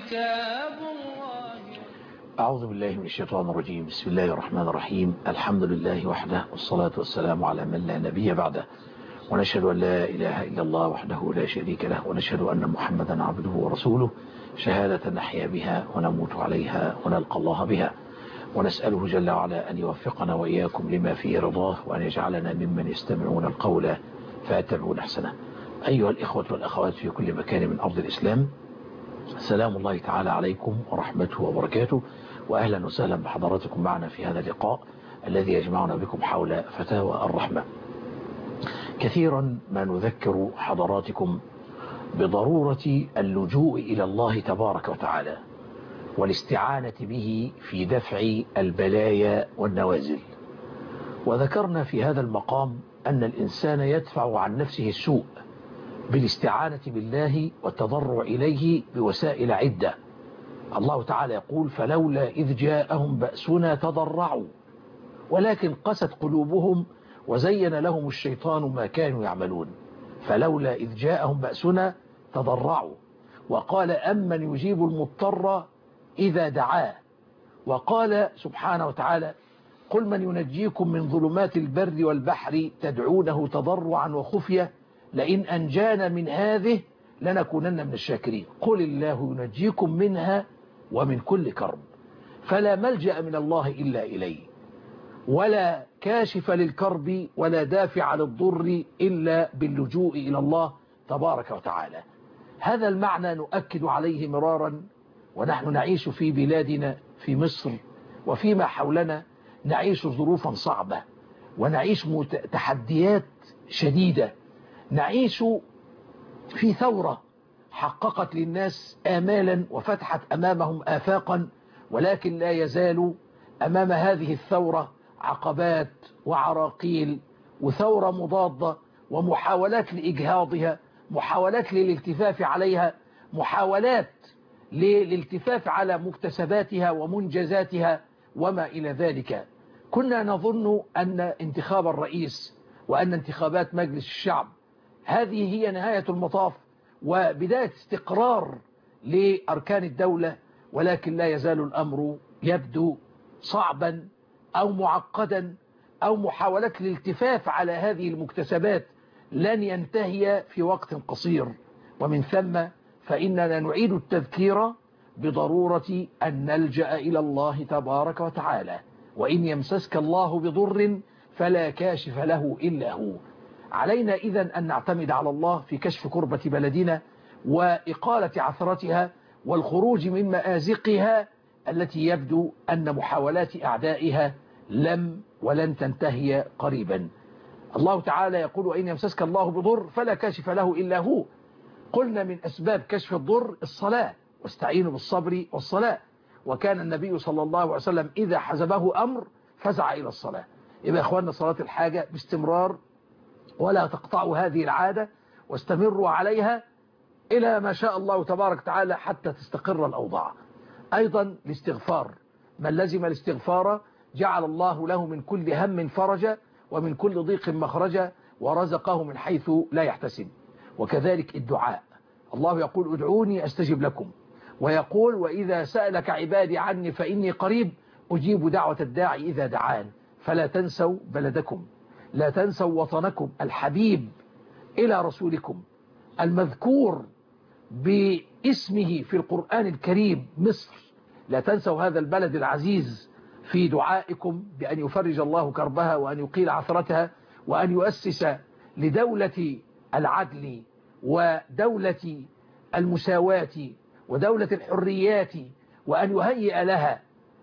كتاب الله. أعوذ بالله من الشيطان الرجيم. بسم الله الرحمن الرحيم. الحمد لله وحده، والصلاة والسلام على من لا نبي بعده، ونشهد أن لا إله إلا الله وحده لا شريك له، ونشهد أن محمدا عبده ورسوله، شهادة نحيا بها ونموت عليها ونلقى الله بها، ونسأله جل وعلا أن يوفقنا وإياكم لما فيه رضاه، وأن يجعلنا ممن يستمعون القول فيتبعون أحسنه. أيها الإخوة والأخوات في كل مكان من أرض الإسلام، سلام الله تعالى عليكم ورحمته وبركاته، وأهلا وسهلا بحضراتكم معنا في هذا اللقاء الذي يجمعنا بكم حول فتاوى الرحمة. كثيرا ما نذكر حضراتكم بضرورة اللجوء إلى الله تبارك وتعالى والاستعانة به في دفع البلايا والنوازل، وذكرنا في هذا المقام أن الإنسان يدفع عن نفسه السوء بالاستعانة بالله والتضرع إليه بوسائل عدة. الله تعالى يقول: فلولا إذ جاءهم بأسنا تضرعوا ولكن قست قلوبهم وزين لهم الشيطان ما كانوا يعملون. فلولا إذ جاءهم بأسنا تضرعوا. وقال: أمن يجيب المضطر إذا دعاه. وقال سبحانه وتعالى: قل من ينجيكم من ظلمات البر والبحر تدعونه تضرعا وخفية لئن أنجانا من هذه لنكونن من الشاكرين. قل الله ينجيكم منها ومن كل كرب فلا ملجأ من الله إلا إليه ولا كاشف للكرب ولا دافع للضر إلا باللجوء إلى الله تبارك وتعالى. هذا المعنى نؤكد عليه مرارا، ونحن نعيش في بلادنا في مصر وفيما حولنا نعيش ظروفا صعبة، ونعيش تحديات شديدة، نعيش في ثورة حققت للناس آمالا وفتحت أمامهم آفاقا، ولكن لا يزال أمام هذه الثورة عقبات وعراقيل وثورة مضادة ومحاولات لإجهاضها، محاولات للالتفاف عليها، محاولات للالتفاف على مكتسباتها ومنجزاتها وما إلى ذلك. كنا نظن أن انتخاب الرئيس وأن انتخابات مجلس الشعب هذه هي نهاية المطاف وبداية استقرار لأركان الدولة، ولكن لا يزال الأمر يبدو صعبا أو معقدا، أو محاولة الالتفاف على هذه المكتسبات لن ينتهي في وقت قصير. ومن ثم فإننا نعيد التذكير بضرورة أن نلجأ إلى الله تبارك وتعالى، وإن يمسسك الله بضر فلا كاشف له إلا هو. علينا إذن أن نعتمد على الله في كشف كربة بلدنا وإقالة عثرتها والخروج من مآزقها التي يبدو أن محاولات أعدائها ولن تنتهي قريبا. الله تعالى يقول: وإن يمسسك الله بضر فلا كاشف له إلا هو. قلنا من أسباب كشف الضر الصلاة، واستعينوا بالصبر والصلاة، وكان النبي صلى الله عليه وسلم إذا حزبه أمر فزع إلى الصلاة. يبقى إخواننا صلاة الحاجة باستمرار، ولا تقطعوا هذه العادة واستمروا عليها إلى ما شاء الله تبارك وتعالى حتى تستقر الأوضاع. أيضا الاستغفار، من لزم الاستغفار جعل الله له من كل هم فرجا ومن كل ضيق مخرجا ورزقه من حيث لا يحتسب. وكذلك الدعاء، الله يقول: ادعوني أستجب لكم، ويقول: وإذا سألك عبادي عني فإني قريب أجيب دعوة الداعي إذا دعان. فلا تنسوا بلدكم، لا تنسوا وطنكم الحبيب إلى رسولكم المذكور باسمه في القرآن الكريم مصر. لا تنسوا هذا البلد العزيز في دعائكم بأن يفرج الله كربها وأن يقيل عثرتها وأن يؤسس لدولة العدل ودولة المساواة ودولة الحريات، وأن يهيئ لها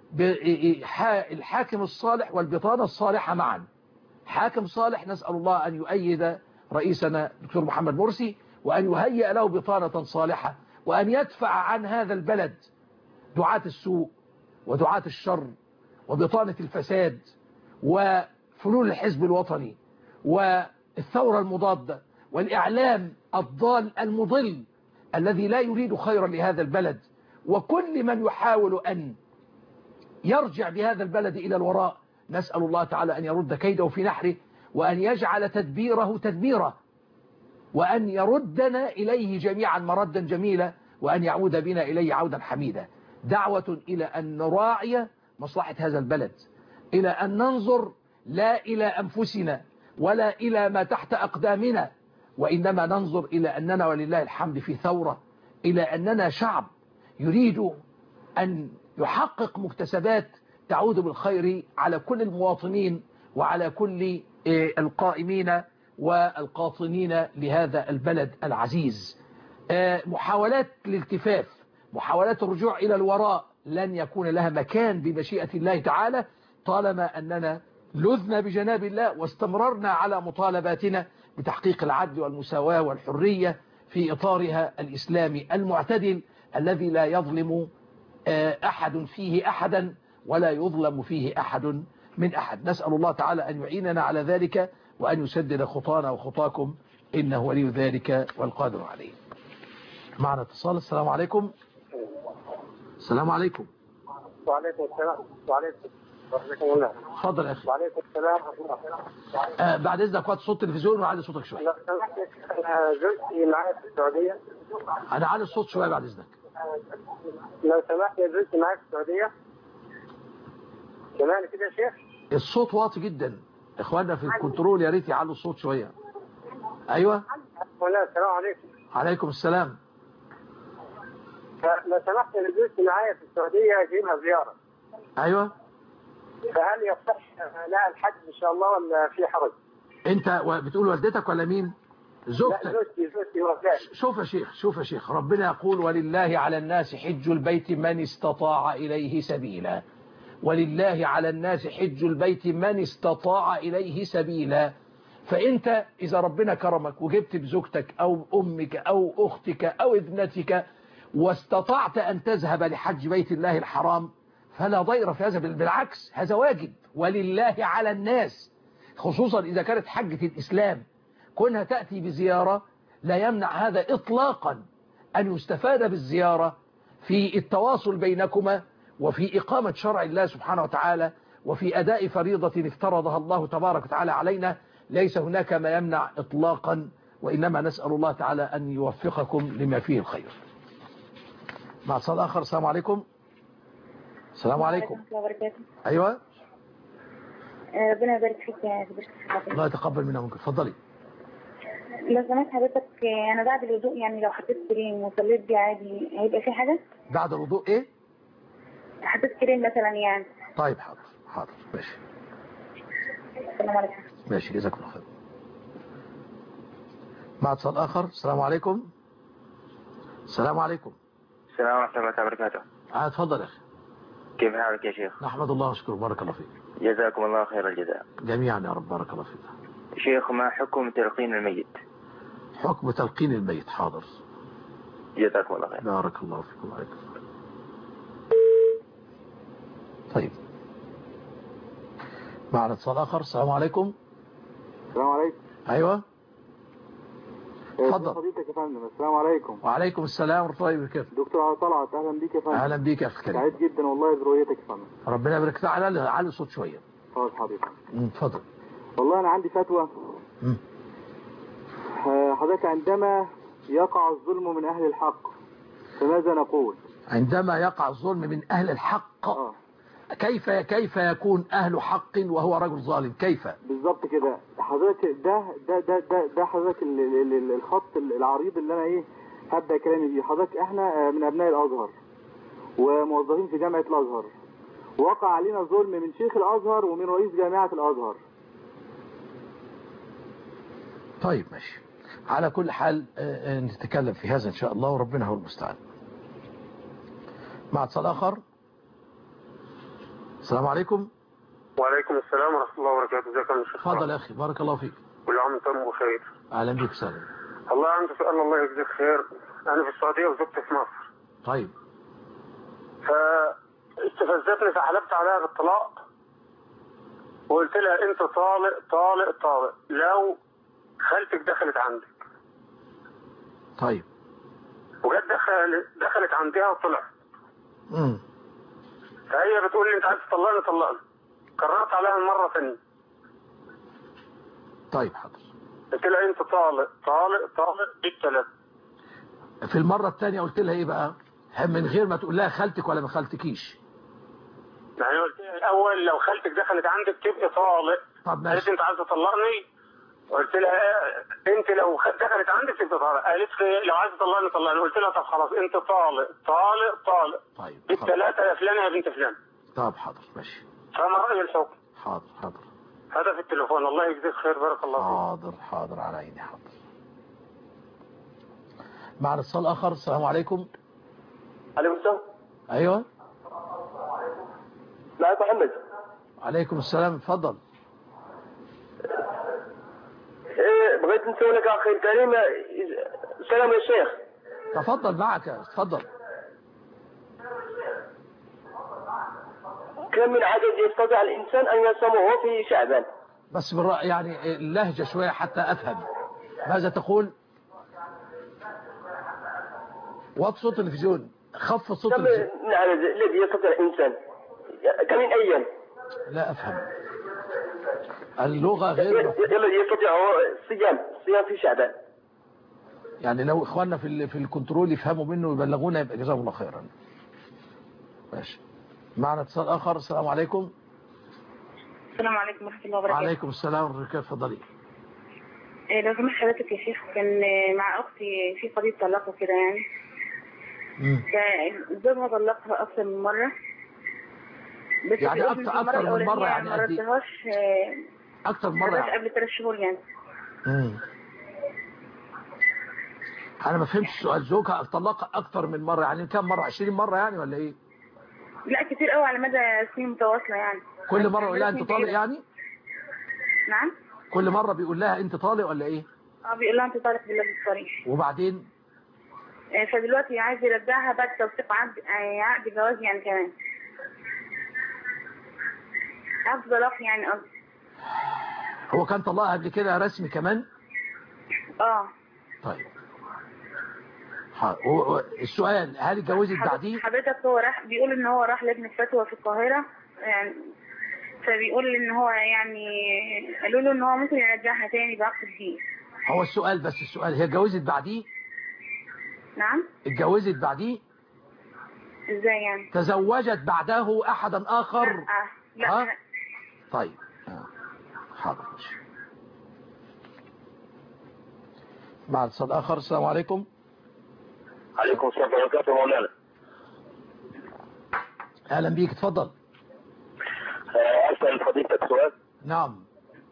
الحاكم الصالح والبطانة الصالحة معا. حاكم صالح نسأل الله أن يؤيد رئيسنا دكتور محمد مرسي، وأن يهيئ له بطانة صالحة، وأن يدفع عن هذا البلد دعاة السوء ودعاة الشر وبطانة الفساد وفلول الحزب الوطني والثورة المضادة والإعلام الضال المضل الذي لا يريد خيرا لهذا البلد، وكل من يحاول أن يرجع بهذا البلد إلى الوراء. نسأل الله تعالى أن يرد كيده في نحره، وأن يجعل تدبيره تدبيره، وأن يردنا إليه جميعا مردا جميلا، وأن يعود بنا إليه عودا حميدا. دعوة إلى أن نراعي مصلحة هذا البلد، إلى أن ننظر لا إلى أنفسنا ولا إلى ما تحت أقدامنا، وإنما ننظر إلى أننا ولله الحمد في ثورة، إلى أننا شعب يريد أن يحقق مكتسبات تعود بالخير على كل المواطنين وعلى كل القائمين والقاطنين لهذا البلد العزيز. محاولات الالتفاف، محاولات الرجوع إلى الوراء لن يكون لها مكان بمشيئة الله تعالى طالما أننا لذنا بجناب الله واستمررنا على مطالباتنا بتحقيق العدل والمساواة والحرية في إطارها الإسلامي المعتدل الذي لا يظلم أحد فيه أحدا ولا يظلم فيه أحد من أحد. نسأل الله تعالى أن يعيننا على ذلك وأن يسدد خطانا وخطاكم إنه ولي ذلك والقادر عليه. معنا اتصال. السلام عليكم. السلام عليكم. وعليكم السلام. وعليكم الله. اتفضل يا أخي. وعليكم السلام ورحمة الله. بعد إذنك وقت صوت التلفزيون وعلي صوتك شوية. لو سمحت أنا زوجتي معايا في السعودية. أنا علي الصوت شوية بعد إذنك. لو سمحت يا زوجتي معايا في السعودية. كمان كده يا شيخ. الصوت واطي جدا. إخواننا في الكنترول يا ريت يعلوا الصوت شوية. أيوة. السلام عليكم. عليكم السلام. لو سمحت يا زوجتي معايا في السعودية أجيبها زيارة. أيوة. فهل يصح لها الحج إن شاء الله ولا في حرج؟ أنت بتقول والدتك ولا مين؟ زوجتك. لا زوجتي وفاتي. شوف يا شيخ ربنا يقول ولله على الناس حج البيت من استطاع إليه سبيلا. ولله على الناس حج البيت من استطاع إليه سبيلا. فأنت إذا ربنا كرمك وجبت بزوجتك أو أمك أو أختك أو ابنتك واستطعت أن تذهب لحج بيت الله الحرام فلا ضير في هذا، بالعكس هذا واجب ولله على الناس، خصوصا إذا كانت حجة الإسلام كونها تأتي بزيارة لا يمنع هذا إطلاقا أن يستفاد بالزيارة في التواصل بينكما وفي إقامة شرع الله سبحانه وتعالى وفي أداء فريضة افترضها الله تبارك وتعالى علينا. ليس هناك ما يمنع إطلاقا، وإنما نسأل الله تعالى أن يوفقكم لما فيه الخير. مع اتصال آخر. السلام عليكم. السلام عليكم. أيوة. ربنا يبارك فيك يا حضرتك. الله يتقبل منا ومنك. اتفضلي. لو سمحت حضرتك أنا بعد الوضوء يعني لو حطيت كريم وصليت بيه عادي هيبقى في حاجة؟ بعد الوضوء إيه؟ حطيت كريم مثلا يعني. طيب حاضر ماشي. السلام عليكم. ماشي جزاكم الله خير. مع اتصال آخر. السلام عليكم. السلام عليكم. السلام ورحمة الله وبركاته. اتفضل يا أخي. كيف حالك يا شيخ؟ نحمد الله ونشكره. بارك الله فيك. جزاكم الله خير الجزاء. جميعا يا رب. بارك الله فيك. شيخ ما حكم تلقين الميت؟ حكم تلقين الميت. حاضر. جزاكم الله خير. بارك الله فيكم وعليكم. طيب معنا اتصال آخر. السلام عليكم. السلام عليكم. أيوة اتفضل. حضرتك يا فندم. السلام عليكم. وعليكم السلام ورحمة الله وبركاته. دكتور طلعت اهلا بيك يا فندم. اهلا بيك يا اخي الكريم. سعيد جدا والله برؤيتك يا فندم. ربنا يبارك فيك. على الصوت شويه. خلاص حضرتك. اتفضل. والله انا عندي فتوى. حضرتك عندما يقع الظلم من اهل الحق فماذا نقول؟ عندما يقع الظلم من اهل الحق كيف يكون اهل حق وهو رجل ظالم؟ كيف بالظبط كده حضرتك؟ ده حضرتك الخط العريض اللي انا هبدا كلامي بيه. حضرتك احنا من ابناء الازهر وموظفين في جامعه الازهر، وقع علينا ظلم من شيخ الازهر ومن رئيس جامعه الازهر. طيب ماشي. على كل حال نتكلم في هذا ان شاء الله وربنا هو المستعان. مع اتصال اخر. السلام عليكم. وعليكم السلام ورحمة الله وبركاته. ازيك يا شيخ؟ اتفضل يا اخي. بارك الله فيك. كل عام وانتم بخير. اهلا بك وسهلا. الله عندي سؤال الله يجزيك خير. انا في السعودية وزوجتي في مصر. طيب. فاستفزتني فحلفت عليها بالطلاق وقلت لها انت طالق لو خالتك دخلت عندك. طيب. وجت دخلت عندها وطلعت. فهي بتقول لي انت عايز تطلقني. كررت عليها المرة ثانية. طيب حاضر. قلت لها انت طالق بالثلاث. في المرة الثانية قلت لها ايه بقى؟ من غير ما تقول لها خالتك ولا ما خالتكيش. يعني قلت الاول لو خالتك دخلت عندك تبقى طالق. طب قالت ماشي. انت عايزه تطلقني؟ قلت لها انت لو دخلت عندك تبقى طالق. قالت لي لو عايزه تطلقني طلقني. قلت لها طب خلاص انت طالق طالق طالق. طيب بالثلاثه يا فلانه يا بنت فلان. طب حاضر ماشي. فما راي الحكم؟ حاضر حاضر. هذا في التليفون. الله يجزيك خير. بارك الله فيك. حاضر حاضر على عيني. حاضر. معنا اتصال اخر. السلام عليكم. عليكم السلام. ايوه. معك محمد. عليكم السلام. اتفضل. بغيت نسأل لك اخي الكريم. سلام يا شيخ. تفضل معك. اتفضل. كم من عدد يستطيع الانسان ان يصومه في شعبان؟ بس يعني اللهجة شوية حتى افهم. ماذا تقول؟ وطي صوت التلفزيون. خفض صوت كم التلفزيون. من عدد الذي يستطيع الانسان؟ كم من ايام؟ لا افهم. اللغة غير الذي يستطيع الصيام في شعبان. يعني لو اخواننا في الكنترول يفهموا منه ويبلغونا يبقى جزاهم الله خيرا. ماشي. معنا اتصال اخر. السلام عليكم. السلام عليكم ورحمة الله وبركاته. وعليكم السلام ورحمة الله. اتفضلي. لو سمحت حضرتك يا شيخ، كان مع أختي في قضية طلاق وكده يعني. فزوجها طلقها أكثر من مرة. بس يعني أكثر من مرة يعني ما ردهاش. أكثر من مرة يعني. قبل 3 شهور يعني. أنا ما فهمتش السؤال. زوجها طلقها أكثر من مرة يعني كم مرة؟ 20 مرة يعني ولا إيه؟ لا كتير قوي على مدى سنين متواصلة يعني. كل مرة يقول لها أنت طالق يعني؟ نعم. كل مرة بيقول لها أنت طالق ولا إيه؟ بيقول لها أنت طالق بالله الصريح. وبعدين؟ فدلوقتي عايز يرجعها بعد توثيق عقد جواز يعني كمان. عقد طلاق يعني قصدي. هو كان طلقها قبل كده رسمي كمان؟ طيب. السؤال هل اتجوزت بعديه؟ حضرتك هو بيقول ان هو راح لجنة فتوى في القاهرة يعني. فبيقول ان هو يعني قالوا له ان هو ممكن يرجعها تاني بعقد جديد. هو السؤال بس السؤال هي اتجوزت بعديه؟ نعم. اتجوزت بعديه؟ ازاي يعني؟ تزوجت بعده احدا اخر؟ لا. طيب. حاضر. مع اتصال اخر. السلام عليكم. عليكم السلام ورحمة الله وبركاته مولانا. اهلا بيك. اتفضل. اسال فضيلتك سؤال. نعم.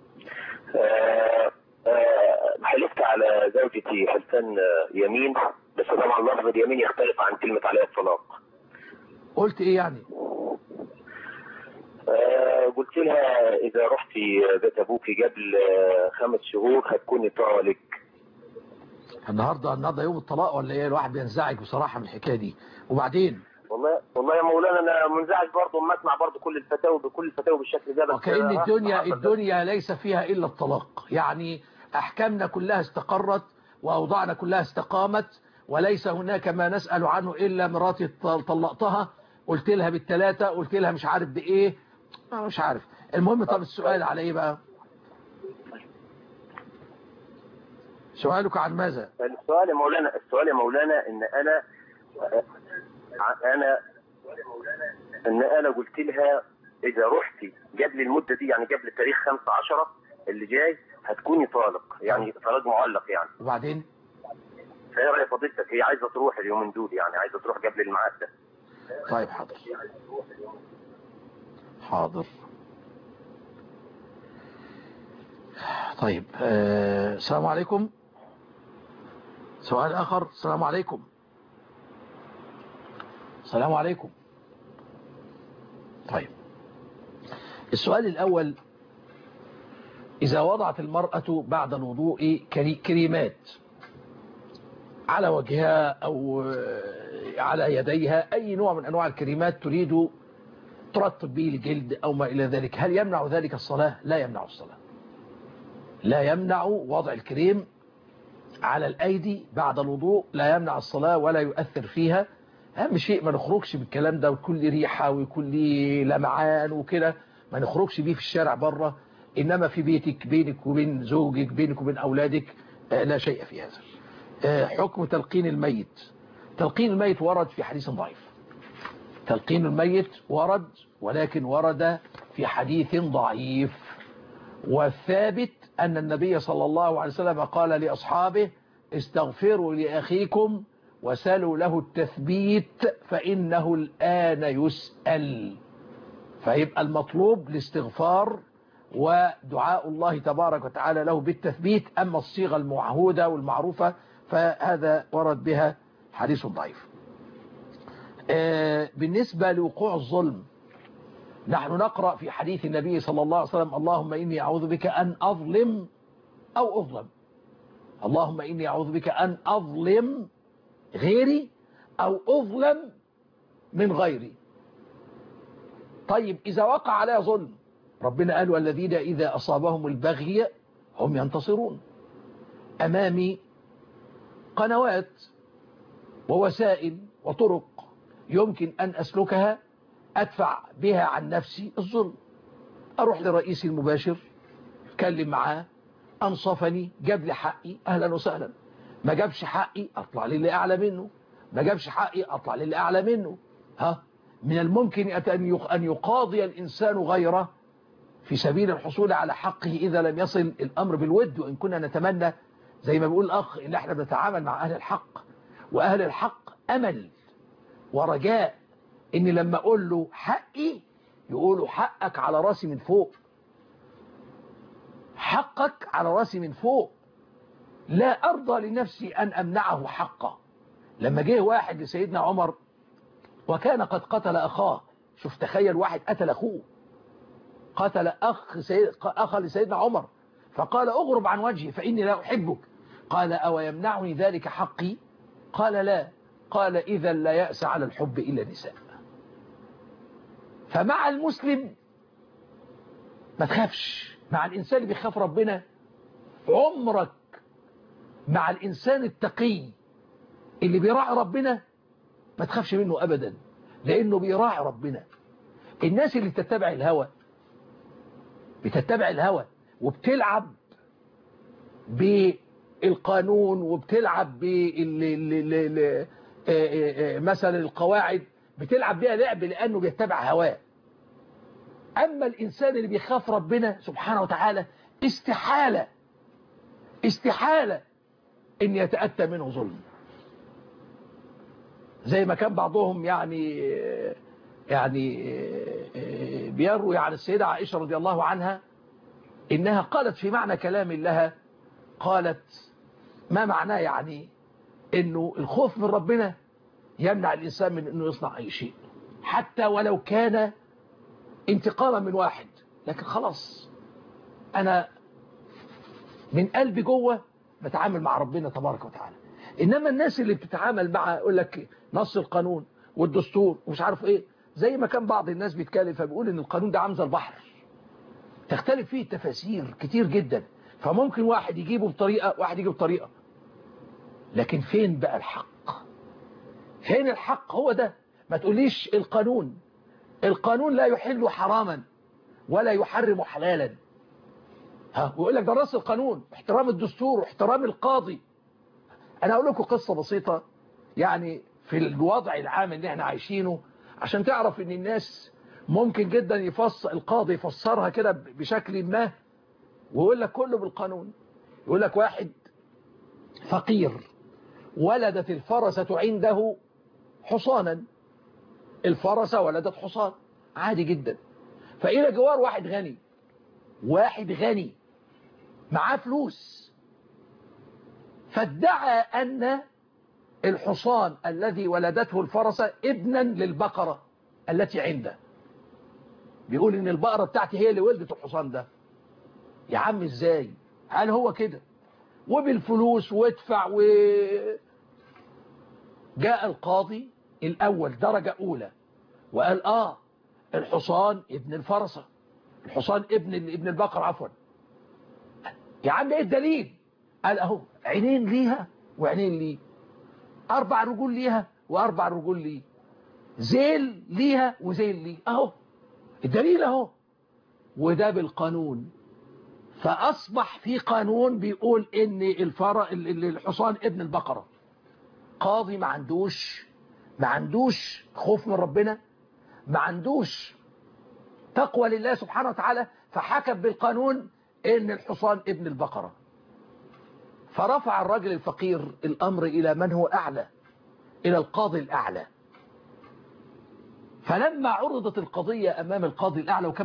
حلفت على زوجتي حلفان يمين، بس طبعا لفظ اليمين يختلف عن كلمة عليها الطلاق. قلت ايه يعني؟ قلت لها اذا رحتي بيت ابوكي قبل 5 شهور هتكوني طالق. النهارده يوم الطلاق ولا ايه؟ الواحد بينزعج بصراحة من الحكاية دي. وبعدين؟ والله يا مولانا انا منزعج برضه اما اسمع برضه كل الفتاوي بالشكل ده. وكأن الدنيا ليس فيها الا الطلاق. يعني احكامنا كلها استقرت واوضاعنا كلها استقامت، وليس هناك ما نسأل عنه الا مراتي طلقتها، قلت لها بالثلاثة، قلت لها مش عارف بايه، مش عارف. المهم طب السؤال على ايه بقى؟ سؤالك عن ماذا؟ السؤال يا مولانا ان انا قلت لها اذا رحتي قبل المده دي يعني قبل تاريخ 5/10 اللي جاي هتكوني طالق، يعني طلاق معلق يعني. وبعدين؟ فايه راي فضيلتك؟ هي عايزه تروح اليومين دول، يعني عايزه تروح قبل الميعاد ده. طيب حاضر. حاضر. طيب. السلام عليكم. سؤال آخر. السلام عليكم. السلام عليكم. طيب. السؤال الأول: إذا وضعت المرأة بعد الوضوء كريمات على وجهها أو على يديها، أي نوع من أنواع الكريمات تريد ترطب به الجلد أو ما إلى ذلك، هل يمنع ذلك الصلاة؟ لا يمنع الصلاة. لا يمنع وضع الكريم على الأيدي بعد الوضوء، لا يمنع الصلاة ولا يؤثر فيها. أهم شيء ما نخرجش بالكلام ده وكل ريحة وكل لمعان وكده، ما نخرجش بيه في الشارع بره، إنما في بيتك بينك وبين زوجك بينك وبين أولادك لا شيء في هذا. حكم تلقين الميت. تلقين الميت ورد في حديث ضعيف. تلقين الميت ورد، ولكن ورد في حديث ضعيف. والثابت أن النبي صلى الله عليه وسلم قال لأصحابه: استغفروا لأخيكم وسلوا له التثبيت فإنه الآن يسأل. فيبقى المطلوب الاستغفار ودعاء الله تبارك وتعالى له بالتثبيت. أما الصيغة المعهودة والمعروفة فهذا ورد بها حديث ضعيف. بالنسبة لوقوع الظلم، نحن نقرأ في حديث النبي صلى الله عليه وسلم: اللهم إني أعوذ بك أن أظلم أو أظلم. اللهم إني أعوذ بك أن أظلم غيري أو أظلم من غيري. طيب إذا وقع عليها ظلم، ربنا قال: والذين إذا أصابهم البغي هم ينتصرون. أمامي قنوات ووسائل وطرق يمكن أن أسلكها أدفع بها عن نفسي الظلم. أروح لرئيسي المباشر، أتكلم معاه، أنصفني، جاب لي حقي، أهلا وسهلا. ما جابش حقي، أطلع للي أعلى منه. ما جابش حقي، أطلع للي أعلى منه. من الممكن أن يقاضي الإنسان غيره في سبيل الحصول على حقه إذا لم يصل الأمر بالود. وإن كنا نتمنى زي ما بيقول الأخ إن احنا بنتعامل مع أهل الحق، وأهل الحق أمل ورجاء إن لما أقول له حقي يقولوا: حقك على راسي من فوق، حقك على راسي من فوق. لا أرضى لنفسي أن أمنعه حقه. لما جه واحد لسيدنا عمر وكان قد قتل أخاه، شوف تخيل واحد قتل أخوه، قتل أخا لسيدنا عمر، فقال: أغرب عن وجهي فإني لا أحبك. قال: أو يمنعني ذلك حقي؟ قال: لا. قال: إذا لا يأس على الحب إلا النساء. فمع المسلم ما تخافش، مع الإنسان اللي بيخاف ربنا عمرك، مع الإنسان التقي اللي بيراعي ربنا ما تخافش منه أبدا، لأنه بيراعي ربنا. الناس اللي بتتبع الهوى وبتلعب بالقانون وبتلعب مثلا القواعد، بتلعب بيها لعب لأنه بيتبع هواه. أما الإنسان اللي بيخاف ربنا سبحانه وتعالى استحالة إن يتأتى منه ظلم. زي ما كان بعضهم يعني بيروي عن السيدة عائشة رضي الله عنها إنها قالت في معنى كلام لها، قالت: ما معناه يعني إنه الخوف من ربنا يمنع الإنسان من إنه يصنع أي شيء، حتى ولو كان انتقاما من واحد، لكن خلاص أنا من قلبي جوه بتعامل مع ربنا تبارك وتعالى. إنما الناس اللي بتتعامل مع يقول لك نص القانون والدستور ومش عارف إيه، زي ما كان بعض الناس بيتكلم فبيقول إن القانون ده عامل البحر، تختلف فيه التفاسير كتير جدا، فممكن واحد يجيبه بطريقة واحد يجيبه بطريقة. لكن فين بقى الحق؟ فين الحق؟ هو ده. ما تقوليش القانون لا يحل حراما ولا يحرم حلالا، ويقول لك ده نص القانون، احترام الدستور واحترام القاضي. انا اقول لكم قصة بسيطة يعني في الوضع العام اللي احنا عايشينه، عشان تعرف ان الناس ممكن جدا القاضي يفسرها كده بشكل ما ويقول لك كله بالقانون. يقول لك واحد فقير ولدت الفرسة عنده حصانا، الفرسة ولدت حصان عادي جدا، فإلى جوار واحد غني معاه فلوس، فادعى أن الحصان الذي ولدته الفرسة ابنا للبقرة التي عنده. بيقول إن البقرة بتاعتي هي اللي ولدت الحصان ده. يا عم إزاي؟ هل هو كده؟ وبالفلوس وادفع جاء القاضي الأول درجة أولى وقال الحصان ابن الفرسة، الحصان ابن البقرة عفوا. يا عم ايه الدليل؟ قال اهو عينين ليها وعينين ليه، 4 رجول ليها و4 رجول ليه، ذيل ليها وذيل ليه، اهو الدليل اهو. وده بالقانون. فأصبح في قانون بيقول إن الحصان ابن البقرة. قاضي ما عندوش خوف من ربنا، ما عندوش تقوى لله سبحانه وتعالى، فحكم بالقانون إن الحصان ابن البقرة. فرفع الرجل الفقير الأمر إلى من هو أعلى، إلى القاضي الأعلى. فلما عرضت القضية أمام القاضي الأعلى، وكان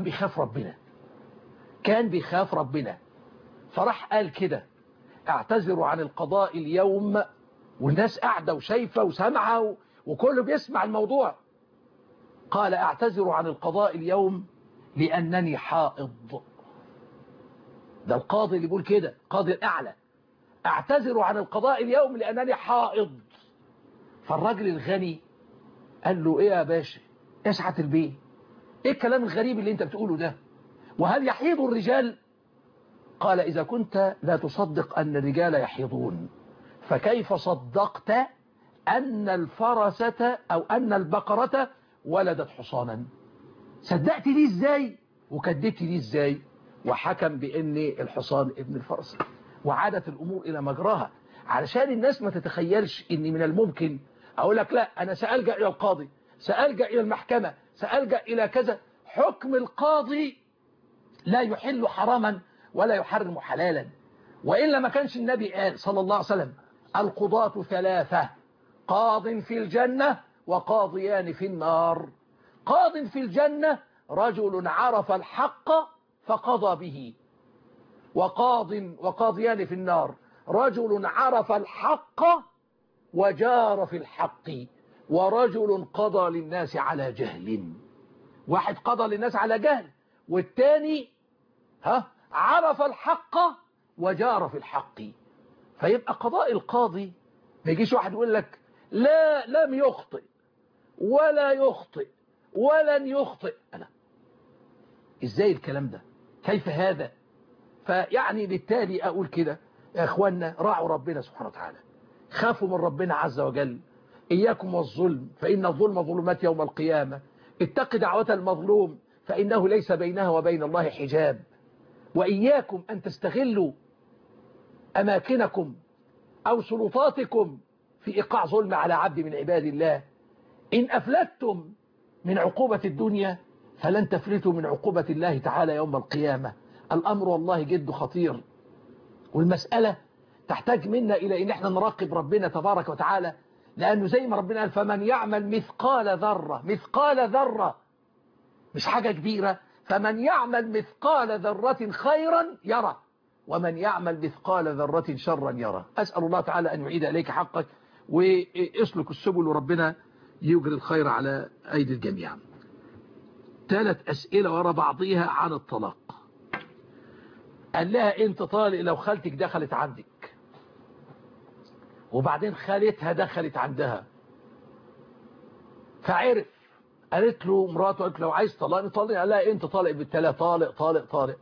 بيخاف ربنا، فراح قال كده: اعتذر عن القضاء اليوم. والناس قاعدة وشايفة وسامعة وكله بيسمع الموضوع. قال: اعتذر عن القضاء اليوم لأنني حائض. ده القاضي اللي بيقول كده، القاضي الأعلى: اعتذر عن القضاء اليوم لأنني حائض. فالراجل الغني قال له: ايه يا باشا، اسعة البيه، ايه الكلام الغريب اللي انت بتقوله ده؟ وهل يحيض الرجال؟ قال: إذا كنت لا تصدق أن الرجال يحيضون، فكيف صدقت أن الفرسة أو أن البقرة ولدت حصانا؟ صدقت دي ازاي وكدبت دي ازاي؟ وحكم بأن الحصان ابن الفرس. وعادت الأمور إلى مجراها، علشان الناس ما تتخيلش أن من الممكن أقول لك لا، أنا سألجأ إلى القاضي، سألجأ إلى المحكمة، سألجأ إلى كذا. حكم القاضي لا يحل حراما ولا يحرم حلالا. وإلا ما كانش النبي قال صلى الله عليه وسلم: القضاة ثلاثة، قاض في الجنة وقاضيان في النار. قاض في الجنة رجل عرف الحق فقضى به، وقاضيان في النار رجل عرف الحق وجار في الحق، ورجل قضى للناس على جهل. واحد قضى للناس على جهل، والتاني عرف الحق وجار في الحق. فيبقى قضاء القاضي ما يجيش واحد يقول لك لا، لم يخطئ ولا يخطئ ولن يخطئ. أنا إزاي الكلام ده؟ كيف هذا؟ فيعني بالتالي أقول كده يا أخوانا، راعوا ربنا سبحانه وتعالى، خافوا من ربنا عز وجل. إياكم والظلم فإن الظلم ظلمات يوم القيامة. اتق دعوة المظلوم فإنه ليس بينها وبين الله حجاب. وإياكم أن تستغلوا أماكنكم أو سلطاتكم في إيقاع ظلم على عبد من عباد الله. إن أفلتم من عقوبة الدنيا فلن تفلتوا من عقوبة الله تعالى يوم القيامة. الأمر والله جد خطير، والمسألة تحتاج منا إلى إن احنا نراقب ربنا تبارك وتعالى، لأنه زي ما ربنا قال: فمن يعمل مثقال ذرة، مش حاجة كبيرة. فمن يعمل مثقال ذرة خيرا يرى، ومن يعمل مثقال ذرة شرا يرى. أسأل الله تعالى أن يعيد إليك حقك واسلك السبل، وربنا يجري الخير على أيدي الجميع. 3 أسئلة ورا بعضيها عن الطلاق. قال لها: أنت طالق لو خالتك دخلت عندك وبعدين خالتها دخلت عندها فعرف، قالت له مراته، قالت له: لو عايز طلاق طالق. قال لها: أنت طالق بالتالي، طالق.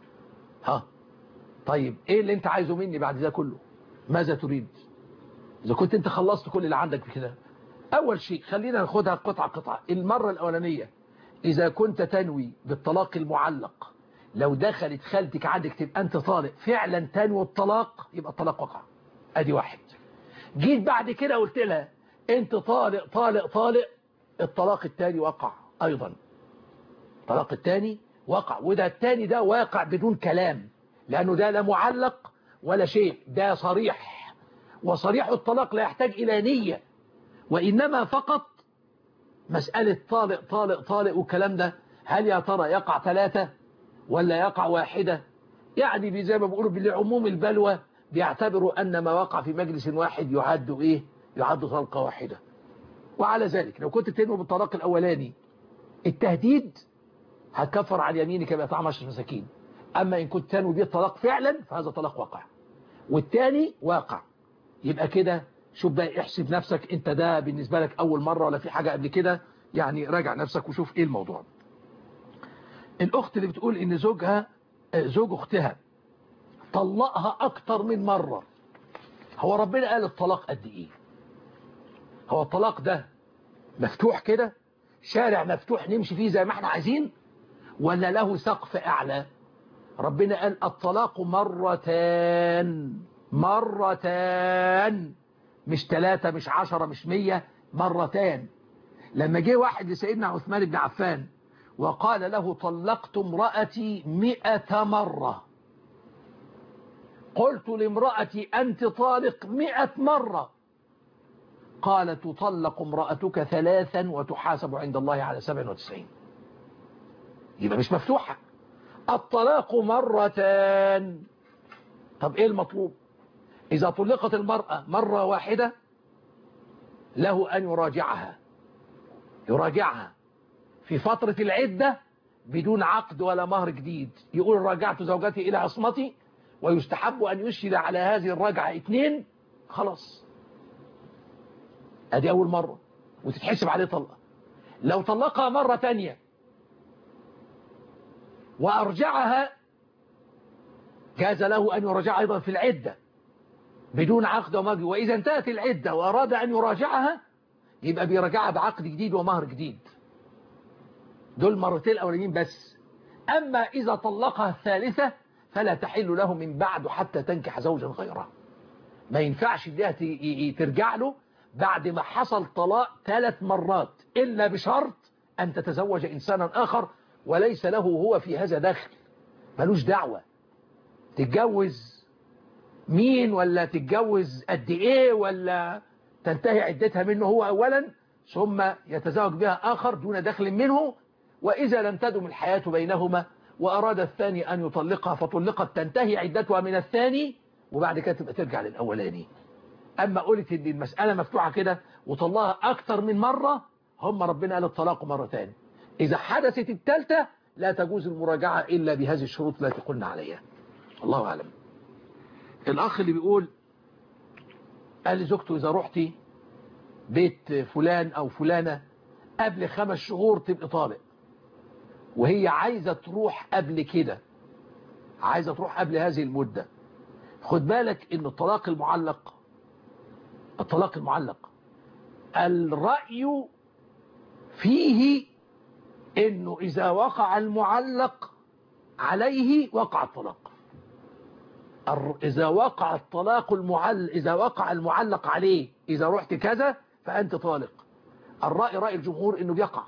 طيب إيه اللي أنت عايزه مني بعد ده كله؟ ماذا تريد؟ إذا كنت أنت خلصت كل اللي عندك بكده. أول شيء خلينا ناخدها قطعة. المرة الأولانية، إذا كنت تنوي بالطلاق المعلق، لو دخلت خالتك عندك تبقى أنت طالق فعلا تنوي الطلاق، يبقى الطلاق وقع. أدي واحد. جيت بعد كده قلت لها: أنت طالق، الطلاق الثاني وقع أيضا. الطلاق الثاني وقع، وده الثاني ده واقع بدون كلام، لأنه ده لا معلق ولا شيء، ده صريح. وصريح الطلاق لا يحتاج إلى نية، وإنما فقط مسألة طالق والكلام ده. هل يا ترى يقع 3 ولا يقع 1؟ يعني زي ما بيقولوا بالعموم البلوى بيعتبروا أن ما وقع في مجلس واحد يعد طلقة واحدة. وعلى ذلك لو كنت تنوي بالطلاق الأولاني التهديد، هتكفر عن يمينك بإطعام 10 مساكين. أما إن كنت تنوي به الطلاق فعلا فهذا طلاق وقع، والثاني واقع. يبقى كده شوف بقى، احسب نفسك انت ده بالنسبة لك أول مرة ولا في حاجة قبل كده، يعني راجع نفسك وشوف ايه الموضوع. الأخت اللي بتقول ان زوج أختها طلقها أكتر من مرة، هو ربنا قال الطلاق قد ايه؟ هو الطلاق ده مفتوح كده، شارع مفتوح نمشي فيه زي ما احنا عايزين، ولا له سقف أعلى؟ ربنا قال الطلاق مرتان، مش 3 مش 10 مش 100، مرتان. لما جه واحد لسيدنا عثمان بن عفان وقال له طلقت امرأتي 100 مرة، قلت لامرأتي أنت طالق 100 مرة، قال تطلق امرأتك 3 وتحاسب عند الله على 97. يبقى مش مفتوحة، الطلاق مرتان. طب ايه المطلوب؟ إذا طلقت المرأة مرة واحدة له أن يراجعها في فترة العدة بدون عقد ولا مهر جديد، يقول راجعت زوجتي إلى عصمتي، ويستحب أن يشهد على هذه الرجعة 2، خلاص ادي أول مرة وتتحسب عليه طلقة. لو طلقها مرة تانية وأرجعها جاز له أن يراجعها أيضا في العدة بدون عقد ومهر، وإذا انتهت العدة وأراد أن يراجعها يبقى بيراجعها بعقد جديد ومهر جديد. دول مرتين الأولين بس. أما إذا طلقها الثالثة فلا تحل له من بعد حتى تنكح زوجا غيره. ما ينفعش دي ترجع له بعد ما حصل طلاق 3 مرات، إلا بشرط أن تتزوج إنسانا آخر وليس له هو في هذا دخل، ملوش دعوة تتجوز مين ولا تتجوز قد إيه ولا تنتهي عدتها منه هو أولا ثم يتزوج بها آخر دون دخل منه. وإذا لم تدم الحياة بينهما وأراد الثاني أن يطلقها فطلقت تنتهي عدتها من الثاني وبعد كده تبقى ترجع للأولاني. أما قلت إن المسألة مفتوحة كده وطلقها أكتر من مرة، هم ربنا قال الطلاق مرتان. إذا حدثت الثالثة لا تجوز المراجعة إلا بهذه الشروط التي قلنا عليها. الله أعلم. الأخ اللي بيقول قال لزوجته إذا رحتي بيت فلان أو فلانة قبل 5 شهور تبقى طالق، وهي عايزة تروح قبل كده، عايزة تروح قبل هذه المدة. خد بالك إن الطلاق المعلق الرأي فيه إنه إذا وقع المعلق عليه وقع الطلاق. إذا وقع إذا وقع المعلق عليه إذا رحت كذا فأنت طالق. رأي الجمهور إنه بيقع.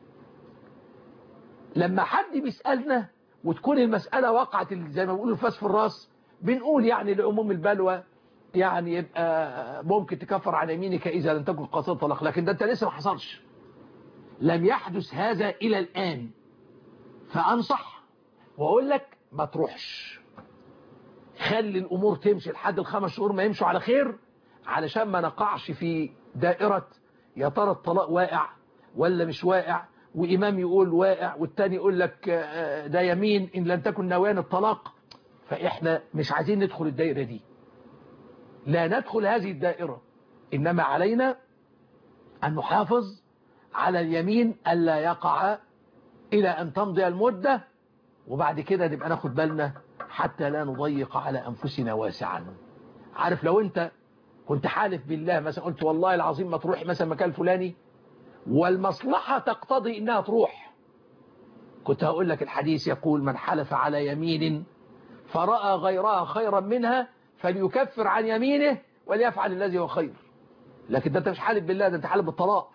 لما حد بيسألنا وتكون المسألة وقعت زي ما بيقولوا الفاس في الراس، بنقول يعني لعموم البلوى يعني يبقى ممكن تكفر عن يمينك إذا لم تكن قاصد طلاق، لكن ده أنت لسه ما حصلش، لم يحدث هذا إلى الآن. فأنصح وأقول لك ما تروحش، خلي الأمور تمشي لحد 5 شهور ما يمشوا على خير، علشان ما نقعش في دائرة يا ترى الطلاق واقع ولا مش واقع، وإمام يقول واقع والتاني يقول لك ده يمين إن لم تكن نوان الطلاق. فإحنا مش عايزين ندخل الدائرة دي، لا ندخل هذه الدائرة، إنما علينا أن نحافظ على اليمين ألا يقع إلى أن تمضي المدة، وبعد كده نبقى ناخد بالنا حتى لا نضيق على أنفسنا واسعا. عارف لو أنت كنت حالف بالله مثلا قلت والله العظيم ما تروح مثلا مكان فلاني والمصلحة تقتضي إنها تروح، كنت هقول لك الحديث يقول من حلف على يمين فرأى غيرها خيرا منها فليكفر عن يمينه وليفعل الذي هو خير. لكن ده انت مش حالف بالله، ده انت حالف بالطلاق.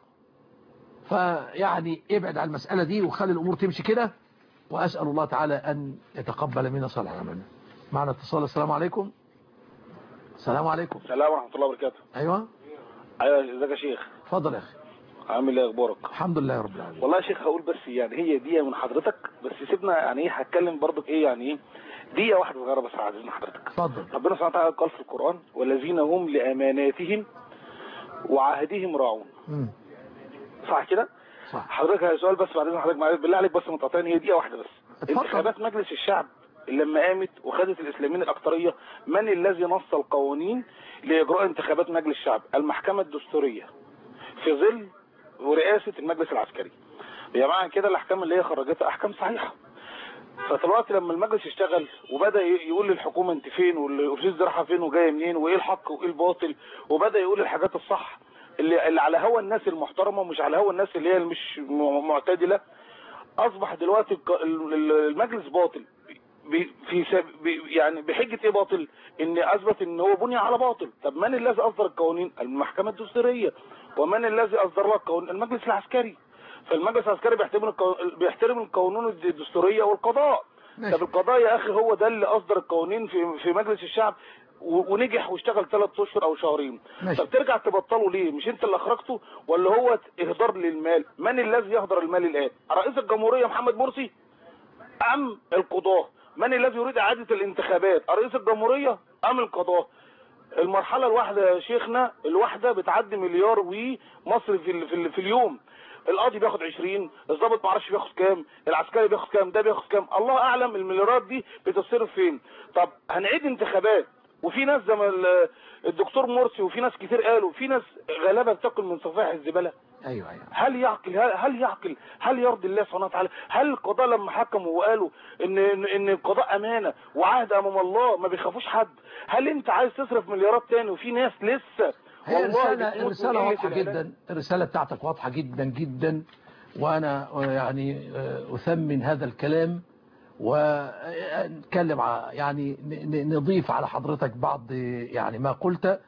فيعني ابعد عن المسألة دي وخلي الأمور تمشي كده، وأسأل الله تعالى أن يتقبل منا صالح عملنا. معنا اتصال. السلام عليكم. السلام عليكم. السلام ورحمة الله وبركاته. أيوة ازيك يا شيخ؟ اتفضل يا أخي. عامل ايه اخبارك؟ الحمد لله رب العالمين. والله يا شيخ هقول بس يعني هي دقيقة من حضرتك بس، سيبنا يعني ايه هتكلم برضك ايه يعني ايه دقيقة واحدة صغيرة بس عايزين حضرتك. اتفضل. ربنا سبحانه وتعالى قال في القرآن والذين هم لأماناتهم وعهدهم راعون. صح كده؟ صح. حضرتك سؤال بس بعدين حضرتك معلش بالله عليك بس ما تقاطعني، هي دقيقة واحدة بس. انتخابات مجلس الشعب لما قامت وخدت الإسلاميين الأكثرية، من الذي نص القوانين لإجراء انتخابات مجلس الشعب؟ المحكمة الدستورية في ظل ورئاسة المجلس العسكري. يا معنى كده الأحكام اللي هي خرجتها أحكام صحيحة. فدلوقتي لما المجلس اشتغل وبدأ يقول للحكومة انت فين والفلوس دي رايحة فين وجاية منين وايه الحق وايه الباطل، وبدأ يقول الحاجات الصح اللي على هوا الناس المحترمة ومش على هوا الناس اللي هي مش معتدلة، أصبح دلوقتي المجلس باطل يعني بحجة ايه باطل؟ ان اثبت ان هو بني على باطل. طب من الذي اصدر القوانين؟ المحكمة الدستورية. ومن الذي اصدر لها القوانين؟ المجلس العسكري. فالمجلس العسكري بيحترم القانون الدستورية والقضاء. طب القضاء يا اخي هو ده اللي اصدر القوانين في مجلس الشعب ونجح واشتغل 3 اشهر او شهرين. طب ترجع تبطله ليه؟ مش انت اللي اخرجته ولا هو اهدار للمال؟ من الذي يهدر المال الان؟ رئيس الجمهورية محمد مرسي ام القضاة؟ من الذي يريد اعادة الانتخابات؟ رئيس الجمهورية ام القضاة؟ المرحلة الواحدة يا شيخنا الواحدة بتعدي مليار مصري في اليوم. القاضي بياخد 20، الضابط ما اعرفش بياخد كام، العسكري بياخد كام، ده بياخد كام، الله اعلم المليارات دي بتصرف فين. طب هنعيد انتخابات وفي ناس زي ما الدكتور مرسي وفي ناس كتير قالوا في ناس غلابه بتاكل من صفائح الزباله. ايوه هل يعقل هل يرضي الله سبحانه وتعالى؟ هل القضاء لما حكموا وقالوا ان القضاء امانه وعهد امام الله ما بيخافوش حد؟ هل انت عايز تصرف مليارات تاني وفي ناس لسه؟ هي الرسالة واضحة جدا، الرسالة بتاعتك واضحة جدا جدا، وأنا يعني أثمن هذا الكلام ونتكلم يعني نضيف على حضرتك بعض يعني ما قلت،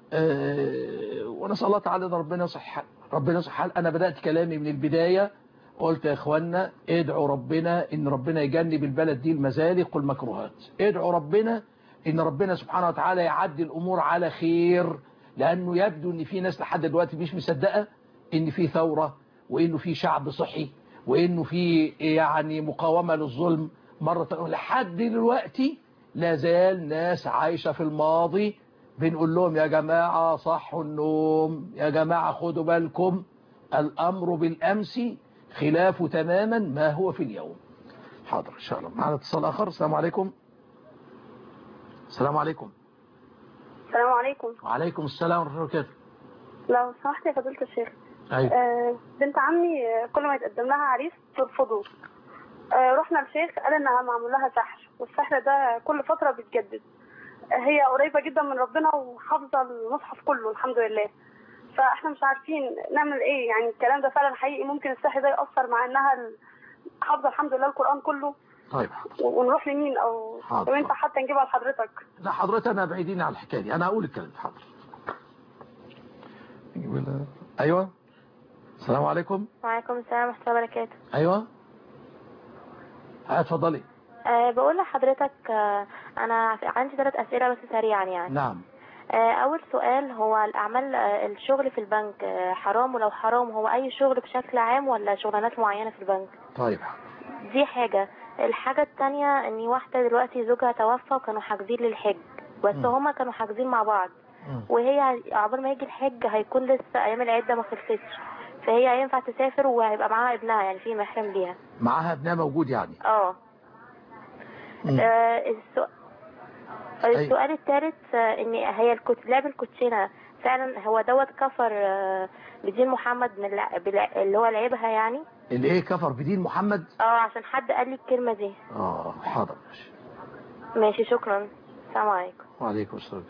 ونسأل الله تعالى ربنا يصح حال. أنا بدأت كلامي من البداية قلت يا إخوانا ادعوا ربنا إن ربنا يجنب البلد دي المزالق والمكروهات، ادعوا ربنا إن ربنا سبحانه وتعالى يعدي الأمور على خير، لأنه يبدو أن في ناس لحد دلوقتي مش مصدقة أن في ثورة وأنه في شعب صحي وأنه في يعني مقاومة للظلم مرة. لحد دلوقتي لا زال ناس عايشة في الماضي. بنقول لهم يا جماعة صحوا النوم، يا جماعة خدوا بالكم، الأمر بالأمس خلافه تماما ما هو في اليوم. حاضر إن شاء الله. معنا اتصال آخر. السلام عليكم. السلام عليكم. السلام عليكم. وعليكم السلام ورحمة الله وبركاته. لو سمحت يا فضيلة الشيخ. أيوة. بنت عمي كل ما يتقدم لها عريس ترفضه. رحنا للشيخ قال انها معمول لها سحر، والسحر ده كل فترة بيتجدد. هي قريبة جدا من ربنا وحافظة المصحف كله الحمد لله، فاحنا مش عارفين نعمل ايه. يعني الكلام ده فعلا حقيقي؟ ممكن السحر ده يأثر مع انها حافظة الحمد لله القرآن كله؟ طيب ونروح لمين او لو انت حتى نجيبها لحضرتك؟ لا حضرتك انا بعيدين على الحكايه دي، انا هقول الكلام. حاضر. ايوه السلام عليكم. وعليكم السلام ورحمه الله وبركاته. ايوه اتفضلي. بقول لحضرتك انا عندي 3 اسئله بس سريعا يعني. نعم. اول سؤال هو الاعمال الشغل في البنك حرام؟ ولو حرام هو اي شغل بشكل عام ولا شغلانات معينه في البنك؟ طيب دي حاجه. الحاجه الثانيه اني واحده دلوقتي زوجها توفى وكانوا حاجزين للحج، بس هما كانوا حاجزين مع بعض، وهي عقبال ما يجي الحج هيكون لسه ايام العده ما خلصتش، فهي هينفع تسافر وهيبقى معاها ابنها يعني في محرم ليها؟ معاها ابنها موجود يعني؟ السؤال الثالث ان هي لعب الكوتشينه فعلا هو دوت كفر بدين محمد من اللي هو لعبها يعني؟ اللي ايه كفر بدين محمد؟ عشان حد قال لي الكلمه دي. حاضر ماشي شكرا. السلام عليكم. وعليكم السلام.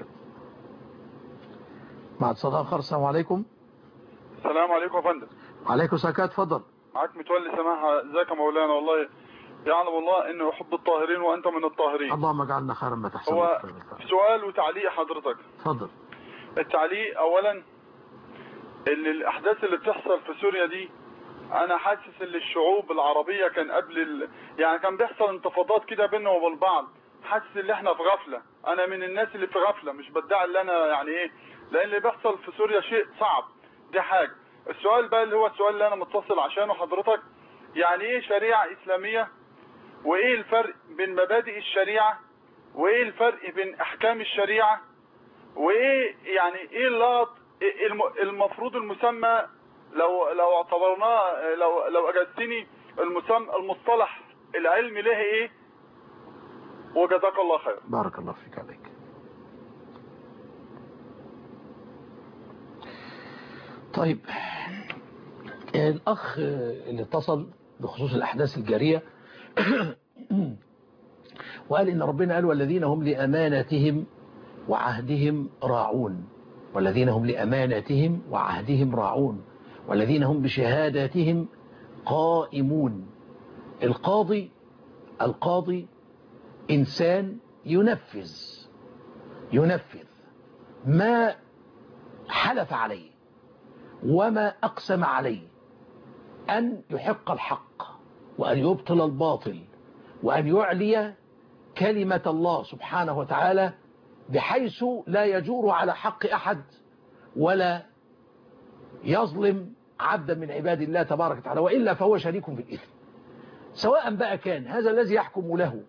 مع اتصال اخر. السلام عليكم. السلام عليكم يا فندم. وعليكم السلام. اتفضل. معاك متولي سماحه. ازيك يا مولانا؟ والله يعلم الله انه يحب الطاهرين وانت من الطاهرين. اللهم اجعلنا خيرا ما تحسن. هو سؤال وتعليق حضرتك. اتفضل. التعليق اولا، الاحداث اللي بتحصل في سوريا دي انا حاسس ان الشعوب العربيه كان قبل يعني كان بيحصل انتفاضات كده بيننا وبين بعض، حاسس ان احنا في غفله. انا من الناس اللي في غفله، مش بدعي اللي انا يعني ايه، لان اللي بيحصل في سوريا شيء صعب. دي حاجه. السؤال بقى اللي هو السؤال اللي انا متصل عشانه حضرتك، يعني ايه شريعه اسلاميه؟ وايه الفرق بين مبادئ الشريعه؟ وايه الفرق بين احكام الشريعه؟ وايه يعني ايه اللغط المفروض المسمى لو اعتبرناه لو اجزتني المصطلح العلمي له ايه؟ وجزاك الله خير. بارك الله فيك عليك. طيب الاخ اللي اتصل بخصوص الاحداث الجاريه وقال ان ربنا قال والذين هم لاماناتهم وعهدهم راعون، والذين هم لاماناتهم وعهدهم راعون، والذين هم بشهاداتهم قائمون. القاضي إنسان ينفذ ما حلف عليه وما أقسم عليه، أن يحق الحق وأن يبطل الباطل وأن يعلي كلمة الله سبحانه وتعالى بحيث لا يجور على حق أحد ولا يظلم عبدا من عباد الله تبارك وتعالى، وإلا فهو شريك في الإثم. سواء بقى كان هذا الذي يحكم له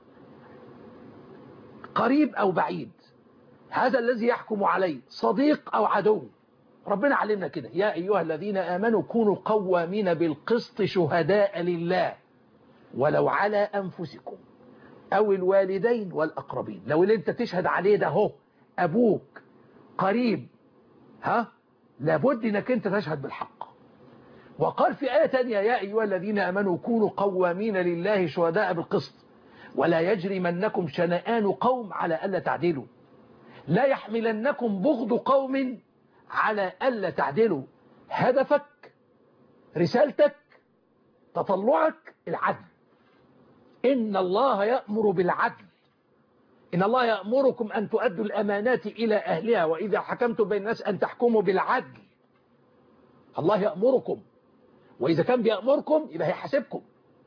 قريب أو بعيد، هذا الذي يحكم عليه صديق أو عدو. ربنا علمنا كده: يا أيها الذين آمنوا كونوا قوامين بالقسط شهداء لله ولو على أنفسكم أو الوالدين والأقربين. لو اللي أنت تشهد عليه ده هو أبوك قريب، لابد أنك أنت تشهد بالحق. وقال في آية تانية: يا أيها الذين آمنوا كونوا قوامين لله شهداء بالقسط ولا يجرمنكم شنآن قوم على ألا تعدلوا لا يحملنكم بغض قوم على ألا تعدلوا. هدفك، رسالتك، تطلعك العدل. إن الله يأمر بالعدل، إن الله يأمركم أن تؤدوا الأمانات إلى أهلها وإذا حكمتم بين الناس أن تحكموا بالعدل. الله يأمركم، وإذا كان بيأمركم يبقى هيحاسبكم.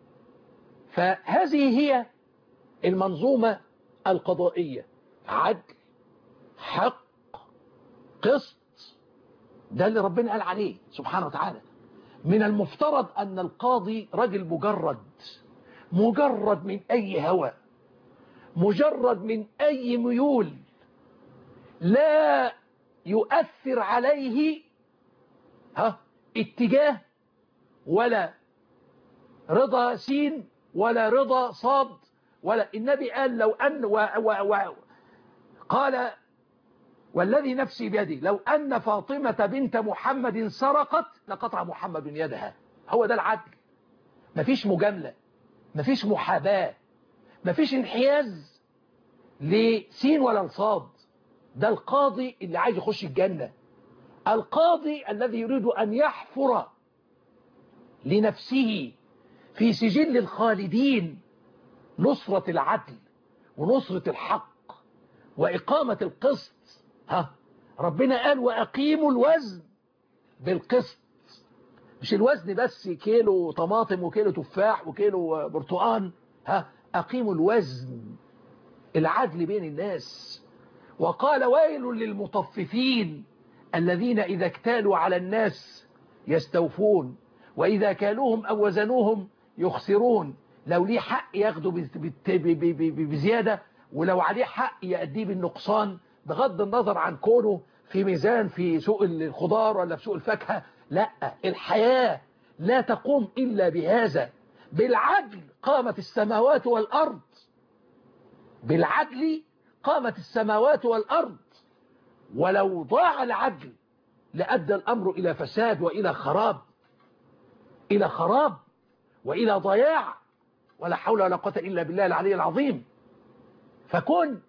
فهذه هي المنظومة القضائية: عدل، حق، قسط. ده اللي ربنا قال عليه سبحانه وتعالى. من المفترض أن القاضي رجل مجرد من أي هوى، مجرد من أي ميول، لا يؤثر عليه اتجاه ولا رضا سين ولا رضا صاد. ولا النبي قال: لو أن قال: والذي نفسي بيدي لو أن فاطمة بنت محمد سرقت لقطع محمد يدها. هو ده العدل. مفيش مجاملة، مفيش محاباة، مفيش انحياز لسين ولا لصاد. ده القاضي اللي عايز يخش الجنة، القاضي الذي يريد أن يحفر لنفسه في سجل الخالدين نصرة العدل ونصرة الحق وإقامة القسط. ربنا قال: وأقيموا الوزن بالقسط. مش الوزن بس كيلو طماطم وكيلو تفاح وكيلو برتقان. أقيموا الوزن، العدل بين الناس. وقال: ويل للمطففين الذين إذا اكتالوا على الناس يستوفون وإذا كالوهم أو وزنوهم يخسرون. لو ليه حق ياخده بزيادة، ولو عليه حق يأديه بالنقصان، بغض النظر عن كونه في ميزان في سوق الخضار ولا في سوق الفاكهة. لا، الحياة لا تقوم إلا بهذا. بالعدل قامت السماوات والأرض، بالعدل قامت السماوات والأرض. ولو ضاع العدل لأدى الأمر إلى فساد وإلى خراب وإلى ضياع، ولا حول ولا قوة إلا بالله العلي العظيم. فكن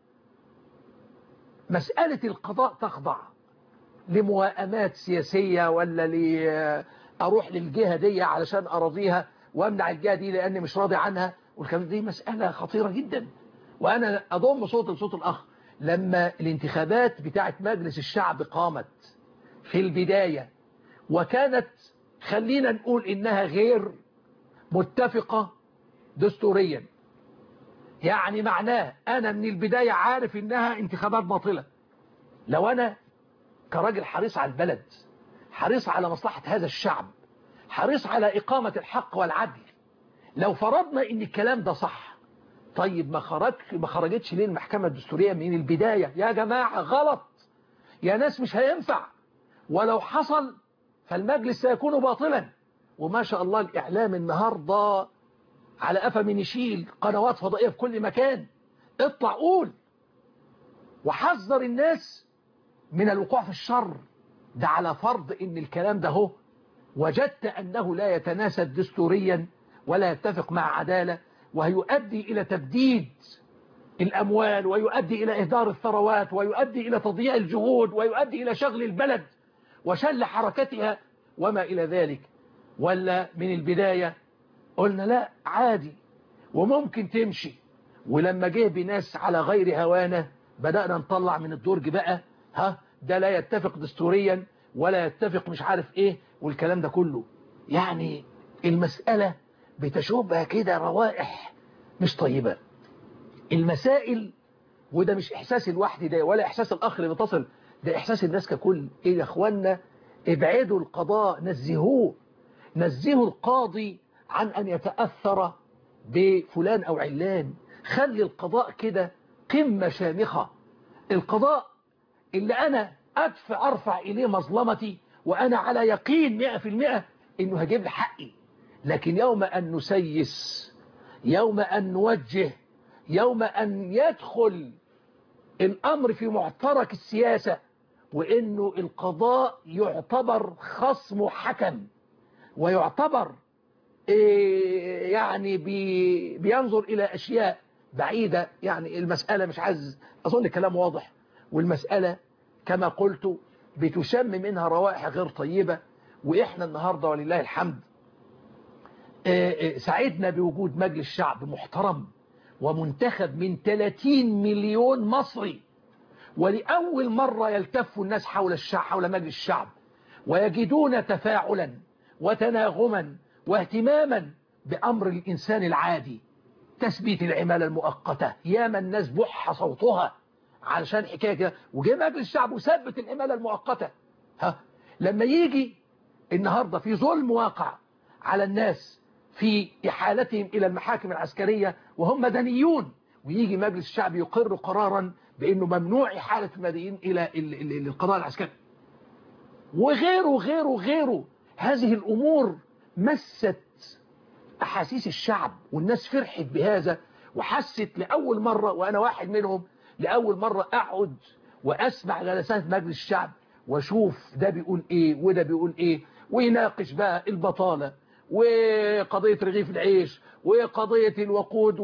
مسألة القضاء تخضع لموائمات سياسية، ولا أروح للجهة دي علشان أراضيها وأمنع الجهة دي لأني مش راضي عنها، والكلام دي مسألة خطيرة جدا. وأنا أضم صوت لصوت الأخ. لما الانتخابات بتاعت مجلس الشعب قامت في البداية وكانت، خلينا نقول إنها غير متفقة دستوريا، يعني معناه أنا من البداية عارف إنها انتخابات باطلة. لو أنا كراجل حريص على البلد، حريص على مصلحة هذا الشعب، حريص على إقامة الحق والعدل، لو فرضنا إن الكلام ده صح، طيب ما خرجتش ليه المحكمة الدستورية من البداية؟ يا جماعة غلط، يا ناس مش هينفع، ولو حصل فالمجلس سيكون باطلا. وما شاء الله الإعلام النهاردة على قفا من يشيل، قنوات فضائية في كل مكان. اطلع قول وحذر الناس من الوقوع في الشر. ده على فرض ان الكلام ده وجدت أنه لا يتناسب دستوريا ولا يتفق مع عدالة، ويؤدي إلى تبديد الأموال، ويؤدي إلى إهدار الثروات، ويؤدي إلى تضييع الجهود، ويؤدي إلى شغل البلد وشل حركتها وما إلى ذلك. ولا من البداية قلنا لا، عادي وممكن تمشي، ولما جه بناس على غير هوانا بدأنا نطلع من الدرج بقى ده لا يتفق دستوريا ولا يتفق مش عارف ايه والكلام ده كله. يعني المسألة بتشوبها كده روائح مش طيبة. المسائل، وده مش احساس الواحد ده ولا احساس الاخ اللي بيتصل، ده احساس الناس ككل. ايه يا اخوانا، ابعدوا القضاء، نزهوا القاضي عن ان يتأثر بفلان او علان. خلي القضاء كده قمة شامخة. القضاء اللي انا ارفع اليه مظلمتي وانا على يقين 100% انه هجيب لي حقي. لكن يوم ان نسيس، يوم ان نوجه، يوم ان يدخل الامر في معترك السياسة وانه القضاء يعتبر خصم حكم ويعتبر يعني بينظر إلى أشياء بعيدة. يعني المسألة مش عايز أظن الكلام واضح، والمسألة كما قلت بتشم منها روائح غير طيبة. وإحنا النهاردة ولله الحمد سعدنا بوجود مجلس شعب محترم ومنتخب من 30 مليون مصري، ولأول مرة يلتف الناس حول مجلس الشعب ويجدون تفاعلا وتناغما واهتماما بأمر الإنسان العادي. تثبيت العمالة المؤقتة، ياما الناس بح صوتها علشان حكاية كده، وجه مجلس الشعب وثبت العمالة المؤقتة. لما يجي النهاردة في ظلم واقع على الناس في إحالتهم إلى المحاكم العسكرية وهم مدنيون، ويجي مجلس الشعب يقر قرارا بأنه ممنوع إحالة المدنيين إلى القضاء العسكري وغيره غيره غيره. هذه الأمور مست أحاسيس الشعب والناس فرحت بهذا وحست لأول مرة، وأنا واحد منهم، لأول مرة أقعد وأسمع جلسات مجلس الشعب وأشوف ده بيقول إيه وده بيقول إيه، ويناقش بقى البطالة وقضية رغيف العيش وقضية الوقود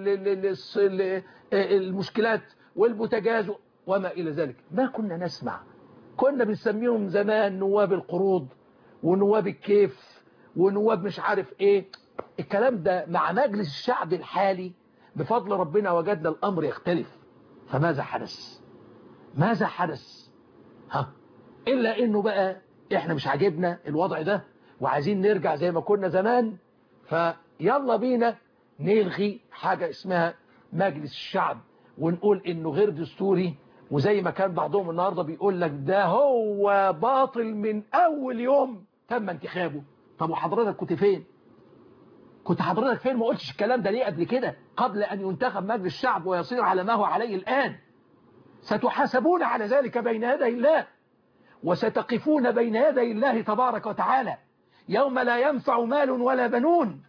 والمشكلات والبوتاجاز وما إلى ذلك. ما كنا نسمع، كنا بنسميهم زمان نواب القروض ونواب الكيف ونواب مش عارف ايه. الكلام ده مع مجلس الشعب الحالي بفضل ربنا وجدنا الامر يختلف. فماذا حدث؟ ماذا حدث؟ الا انه بقى احنا مش عاجبنا الوضع ده وعايزين نرجع زي ما كنا زمان. فيلا بينا نلغي حاجة اسمها مجلس الشعب ونقول انه غير دستوري، وزي ما كان بعضهم النهاردة بيقول لك ده هو باطل من اول يوم تم انتخابه. طب وحضرتك كنت فين؟ كنت حضرتك فين؟ ما قلتش الكلام ده ليه قبل كده قبل ان ينتخب مجلس الشعب ويصير على ما هو عليه الآن؟ ستحاسبون على ذلك بين يدي الله، وستقفون بين يدي الله تبارك وتعالى يوم لا ينفع مال ولا بنون،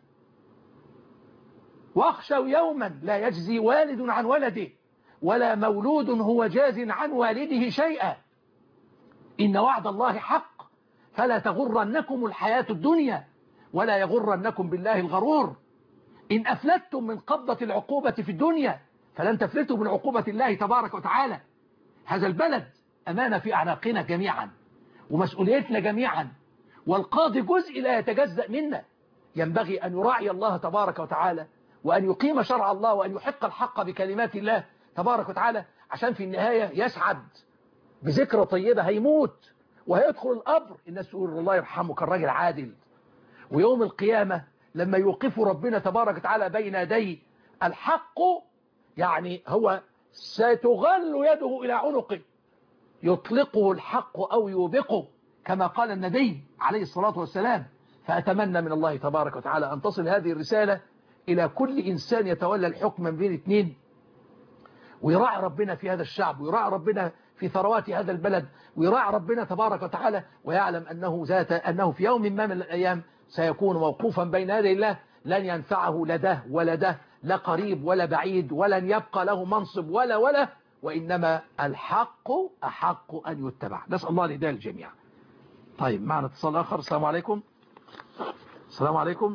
واخشوا يوما لا يجزي والد عن ولده ولا مولود هو جاز عن والده شيئا. إن وعد الله حق فلا تغرنكم الحياة الدنيا ولا يغرنكم بالله الغرور. إن أفلتم من قبضة العقوبة في الدنيا فلن تفلتوا من عقوبة الله تبارك وتعالى. هذا البلد أمانة في أعناقنا جميعا ومسؤوليتنا جميعا، والقاضي جزء لا يتجزأ منا. ينبغي أن يراعي الله تبارك وتعالى وأن يقيم شرع الله وأن يحق الحق بكلمات الله تبارك وتعالى، عشان في النهاية يسعد بذكرى طيبة. هيموت وهيدخل القبر الناس تقول الله يرحمه كان راجل عادل. ويوم القيامة لما يوقف ربنا تبارك وتعالى بين يدي الحق، يعني هو ستغل يده إلى عنقه يطلقه الحق أو يوبقه كما قال النبي عليه الصلاة والسلام. فأتمنى من الله تبارك وتعالى أن تصل هذه الرسالة إلى كل إنسان يتولى الحكم من بين اثنين، ويراعي ربنا في هذا الشعب، ويراعي ربنا في ثروات هذا البلد، ويراعي ربنا تبارك وتعالى، ويعلم أنه في يوم ما من الأيام سيكون موقوفا بين يدي الله، لن ينفعه لا ده ولا ده، لا قريب ولا بعيد، ولن يبقى له منصب ولا وإنما الحق أحق أن يتبع. نسأل الله الهداية للجميع. طيب معنا اتصال آخر. السلام عليكم. السلام عليكم.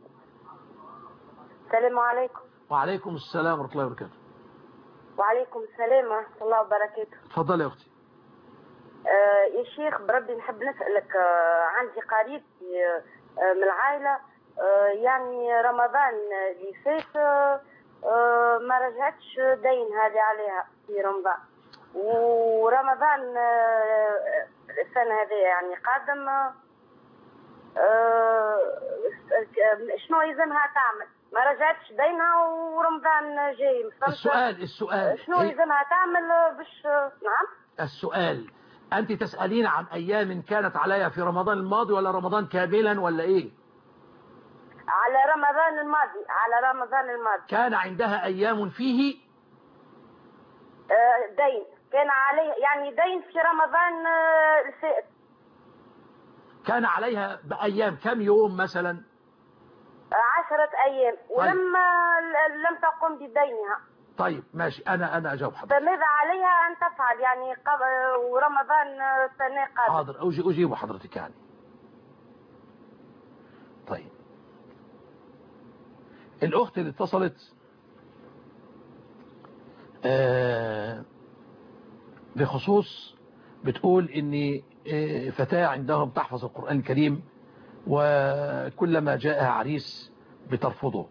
السلام عليكم. وعليكم السلام ورحمة الله وبركاته. وعليكم السلام ورحمة الله وبركاته. تفضل يا أختي. يا شيخ بربي نحب نسألك، عندي قريب من العائلة، يعني رمضان اللي فات ما رجعتش دين هذه عليها في رمضان، ورمضان السنة هذه يعني قادم شنو يلزمها تعمل؟ ما رجعتش دينها ورمضان جاي. السؤال شنو يلزمها تعمل باش نعم؟ السؤال أنت تسألين عن أيام كانت عليها في رمضان الماضي ولا رمضان كاملا ولا إيه؟ على رمضان الماضي، على رمضان الماضي. كان عندها أيام فيه دين، كان عليه يعني دين في رمضان الفائت. كان عليها بأيام كم يوم مثلا؟ 10 أيام. طيب. ولما لم تقم بدينها. طيب ماشي، أنا أجاوب حضرتك. فماذا عليها أن تفعل يعني ورمضان السنة قادمة؟ حاضر أجيب حضرتك يعني. طيب الأخت اللي اتصلت بخصوص بتقول إن فتاة عندهم تحفظ القرآن الكريم وكلما جاءها عريس بترفضه،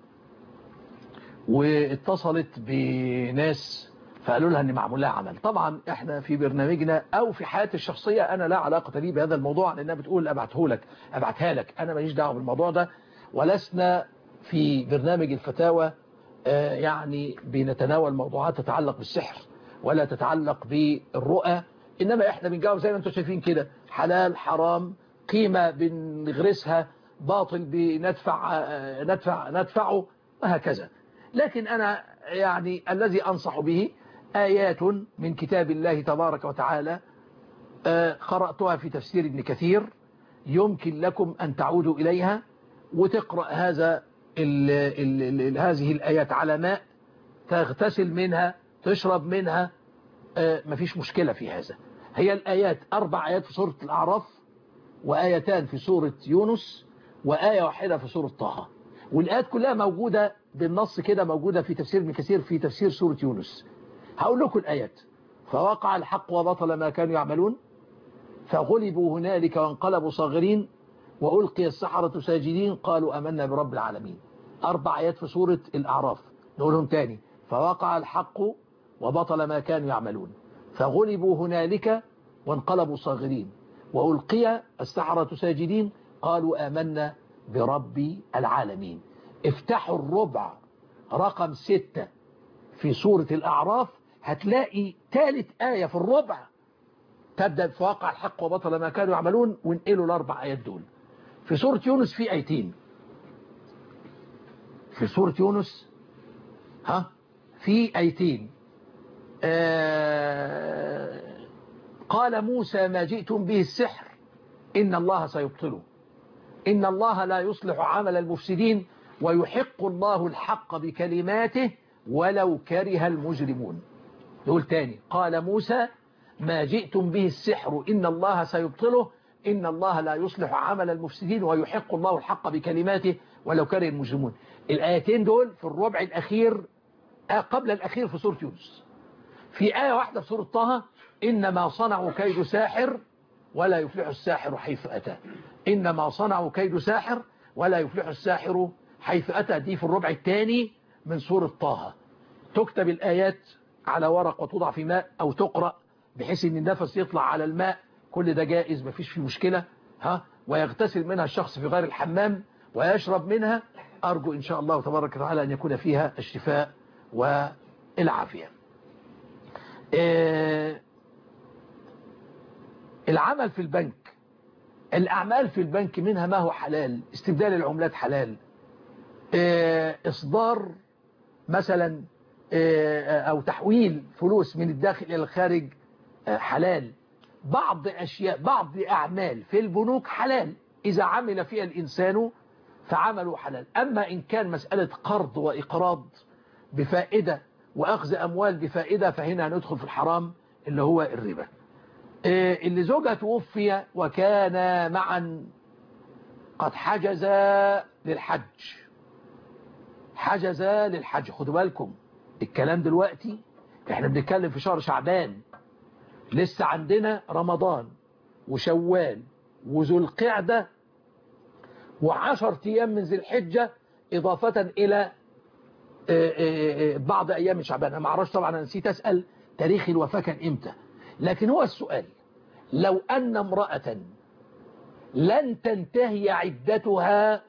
واتصلت بناس فقالوا لها ان معمول لها عمل. طبعا احنا في برنامجنا او في حياتي الشخصية انا لا علاقة لي بهذا الموضوع، لانها بتقول ابعتها لك، انا ماليش دعوه بالموضوع ده، ولسنا في برنامج الفتاوى يعني بنتناول موضوعات تتعلق بالسحر ولا تتعلق بالرؤى، انما احنا بنجاوب زي ما انتم شايفين كده، حلال حرام، قيمة بنغرسها، باطل ندفعه وهكذا. لكن أنا يعني الذي أنصح به آيات من كتاب الله تبارك وتعالى قرأتها في تفسير ابن كثير، يمكن لكم أن تعودوا إليها وتقرأ هذه الآيات على ماء، تغتسل منها، تشرب منها، مفيش مشكلة في هذا. هي الآيات 4 آيات في سورة الأعراف، وآيتان في سورة يونس، وآية واحدة في سورة طه، والآيات كلها موجودة بالنص كده، موجودة في تفسير ابن كثير في تفسير سورة يونس. هقول لكم الآيات: فوقع الحق وبطل ما كانوا يعملون، فغلبوا هنالك وانقلبوا صاغرين، وألقي السحرة ساجدين قالوا آمنا برب العالمين. 4 آيات في سورة الأعراف، نقولهم تاني: فوقع الحق وبطل ما كانوا يعملون، فغلبوا هنالك وانقلبوا صاغرين، وألقي السحرة ساجدين قالوا آمنا برب العالمين. افتحوا الربع رقم 6 في سورة الأعراف، هتلاقي 3 آية في الربع تبدأ بفواقع الحق وبطل ما كانوا يعملون، وانقلوا ال4 آيات دول. في سورة يونس في آيتين، في سورة يونس في آيتين. قال موسى ما جئتم به السحر إن الله سيبطله إن الله لا يصلح عمل المفسدين ويحق الله الحق بكلماته ولو كره المجرمون. دول تاني: قال موسى ما جئتم به السحر إن الله سيبطله إن الله لا يصلح عمل المفسدين ويحق الله الحق بكلماته ولو كره المجرمون. الآيتين دول في الربع الأخير قبل الأخير في سورة يونس. في آية واحدة في سورة طه: إنما صنعوا كيد ساحر ولا يفلح الساحر حيث أتى. إنما صنعوا كيد ساحر ولا يفلح الساحر حيث أتى، دي في الربع الثاني من سورة طه. تكتب الآيات على ورق وتوضع في ماء أو تقرأ بحيث أن النفس يطلع على الماء، كل ده جائز مفيش فيه مشكلة. ويغتسل منها الشخص في غير الحمام ويشرب منها. أرجو إن شاء الله تبارك وتعالى أن يكون فيها الشفاء والعافية. العمل في البنك، الأعمال في البنك منها ما هو حلال، استبدال العملات حلال، إصدار مثلا أو تحويل فلوس من الداخل إلى الخارج حلال. بعض أعمال في البنوك حلال إذا عمل فيها الإنسان فعمله حلال. أما إن كان مسألة قرض وإقراض بفائدة وأخذ أموال بفائدة فهنا ندخل في الحرام اللي هو الربا. اللي زوجها توفي وكان معا قد حجز للحج، خدوا بالكم الكلام دلوقتي احنا بنتكلم في شهر شعبان، لسه عندنا رمضان وشوال وذو القعدة و10 أيام من ذي الحجة، إضافة إلى بعض أيام من شعبان. أنا ما اعرفش طبعا، أنا نسيت أسأل تاريخ الوفاة كان إمتى، لكن هو السؤال لو أن امرأة لن تنتهي عدتها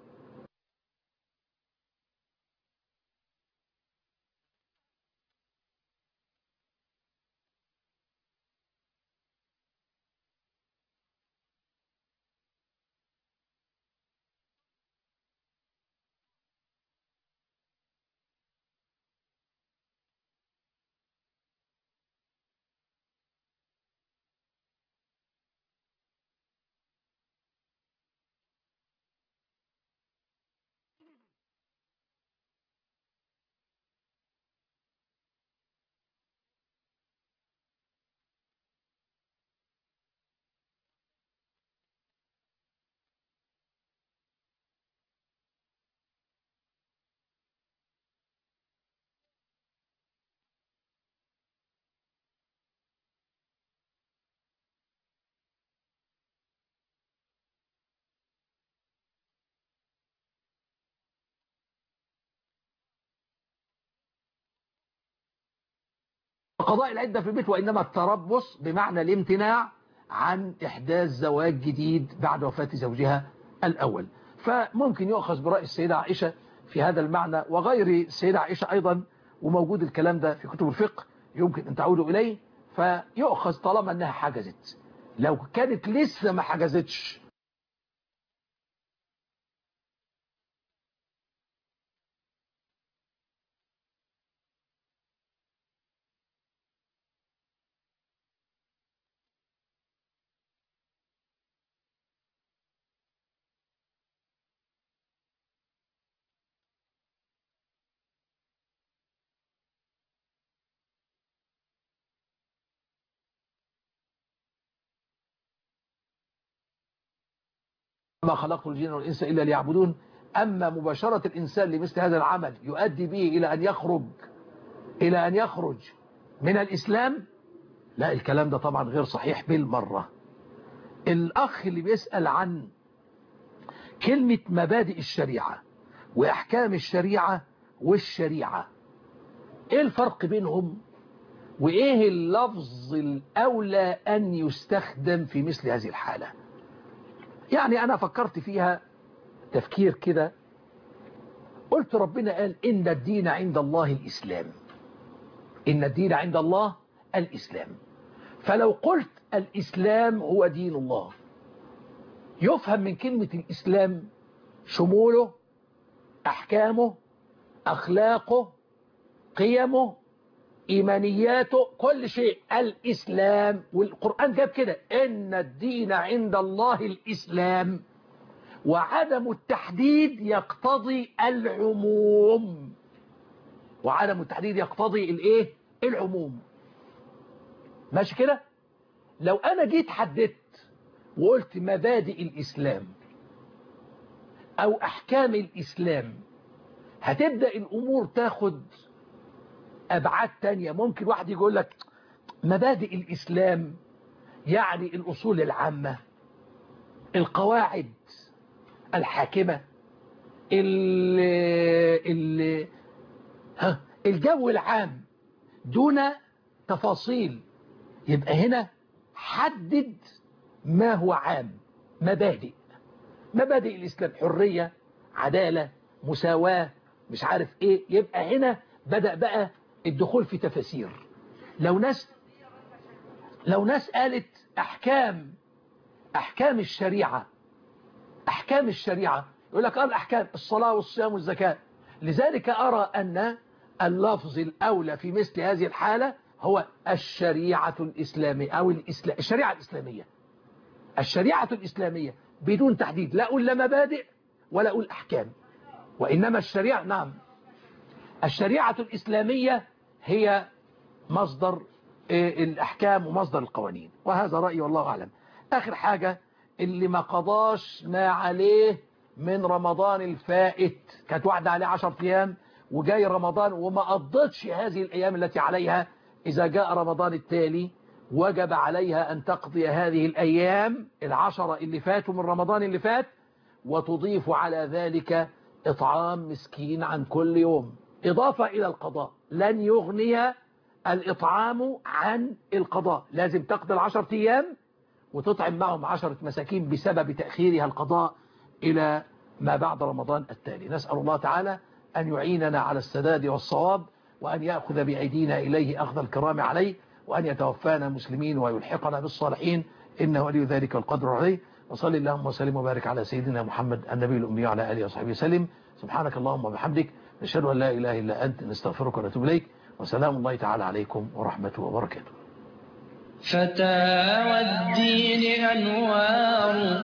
قضاء العدة في البيت، وإنما التربص بمعنى الامتناع عن إحداث زواج جديد بعد وفاة زوجها الأول. فممكن يؤخذ برأي السيدة عائشة في هذا المعنى وغير السيدة عائشة أيضا، وموجود الكلام ده في كتب الفقه يمكن أن تعودوا إليه، فيؤخذ طالما أنها حجزت. لو كانت لسه ما حجزتش ما خلقت الجن والإنس إلا ليعبدون. أما مباشرة الإنسان لمثل هذا العمل يؤدي به إلى أن يخرج من الإسلام، لا، الكلام ده طبعا غير صحيح بالمرة. الأخ اللي بيسأل عن كلمة مبادئ الشريعة وأحكام الشريعة والشريعة، إيه الفرق بينهم وإيه اللفظ الأولى أن يستخدم في مثل هذه الحالة؟ يعني أنا فكرت فيها تفكير كده، قلت ربنا قال إن الدين عند الله الإسلام، إن الدين عند الله الإسلام. فلو قلت الإسلام هو دين الله، يفهم من كلمة الإسلام شموله، أحكامه، أخلاقه، قيمه، إيمانياته، كل شيء الإسلام. والقرآن جاب كده إن الدين عند الله الإسلام، وعدم التحديد يقتضي العموم، وعدم التحديد يقتضي الإيه؟ العموم. ماشي كده؟ لو أنا جيت حددت وقلت مبادئ الإسلام أو أحكام الإسلام، هتبدأ الأمور تاخد أبعاد تانية. ممكن واحد يقول لك مبادئ الإسلام يعني الأصول العامة، القواعد الحاكمة، الجو العام دون تفاصيل. يبقى هنا حدد ما هو عام. مبادئ الإسلام حرية، عدالة، مساواة، مش عارف إيه. يبقى هنا بدأ بقى الدخول في تفاسير. لو ناس قالت أحكام الشريعة، يقول لك قال أحكام الصلاة والصيام والزكاة. لذلك أرى أن اللفظ الأولى في مثل هذه الحالة هو الشريعة الإسلامية أو الشريعة الإسلامية بدون تحديد. لا أقول لا مبادئ ولا أقول أحكام، وإنما الشريعة الإسلامية هي مصدر الأحكام ومصدر القوانين. وهذا رأيي والله أعلم. آخر حاجة، اللي ما قضاش ما عليه من رمضان الفائت، كانت واحدة عليه 10 أيام وجاي رمضان وما قضتش هذه الأيام التي عليها، إذا جاء رمضان التالي وجب عليها أن تقضي هذه الأيام 10 اللي فاتوا من رمضان اللي فات، وتضيف على ذلك إطعام مسكين عن كل يوم. إضافة إلى القضاء، لن يغني الإطعام عن القضاء، لازم تقضي 10 أيام وتطعم معهم 10 مساكين بسبب تأخيرها القضاء إلى ما بعد رمضان التالي. نسأل الله تعالى أن يعيننا على السداد والصواب، وأن يأخذ بأيدينا إليه أخذ الكرام عليه، وأن يتوفانا مسلمين ويلحقنا بالصالحين، إنه ولي ذلك والقدر عليه. وصلي اللهم وسلم وبارك على سيدنا محمد النبي الأمي وعلى آله وصحبه وسلم. سبحانك اللهم وبحمدك، نشهد أن لا إله إلا أنت، نستغفرك ونتوب إليك، وسلام الله تعالى عليكم ورحمته وبركاته. فتاوى الدين أنوار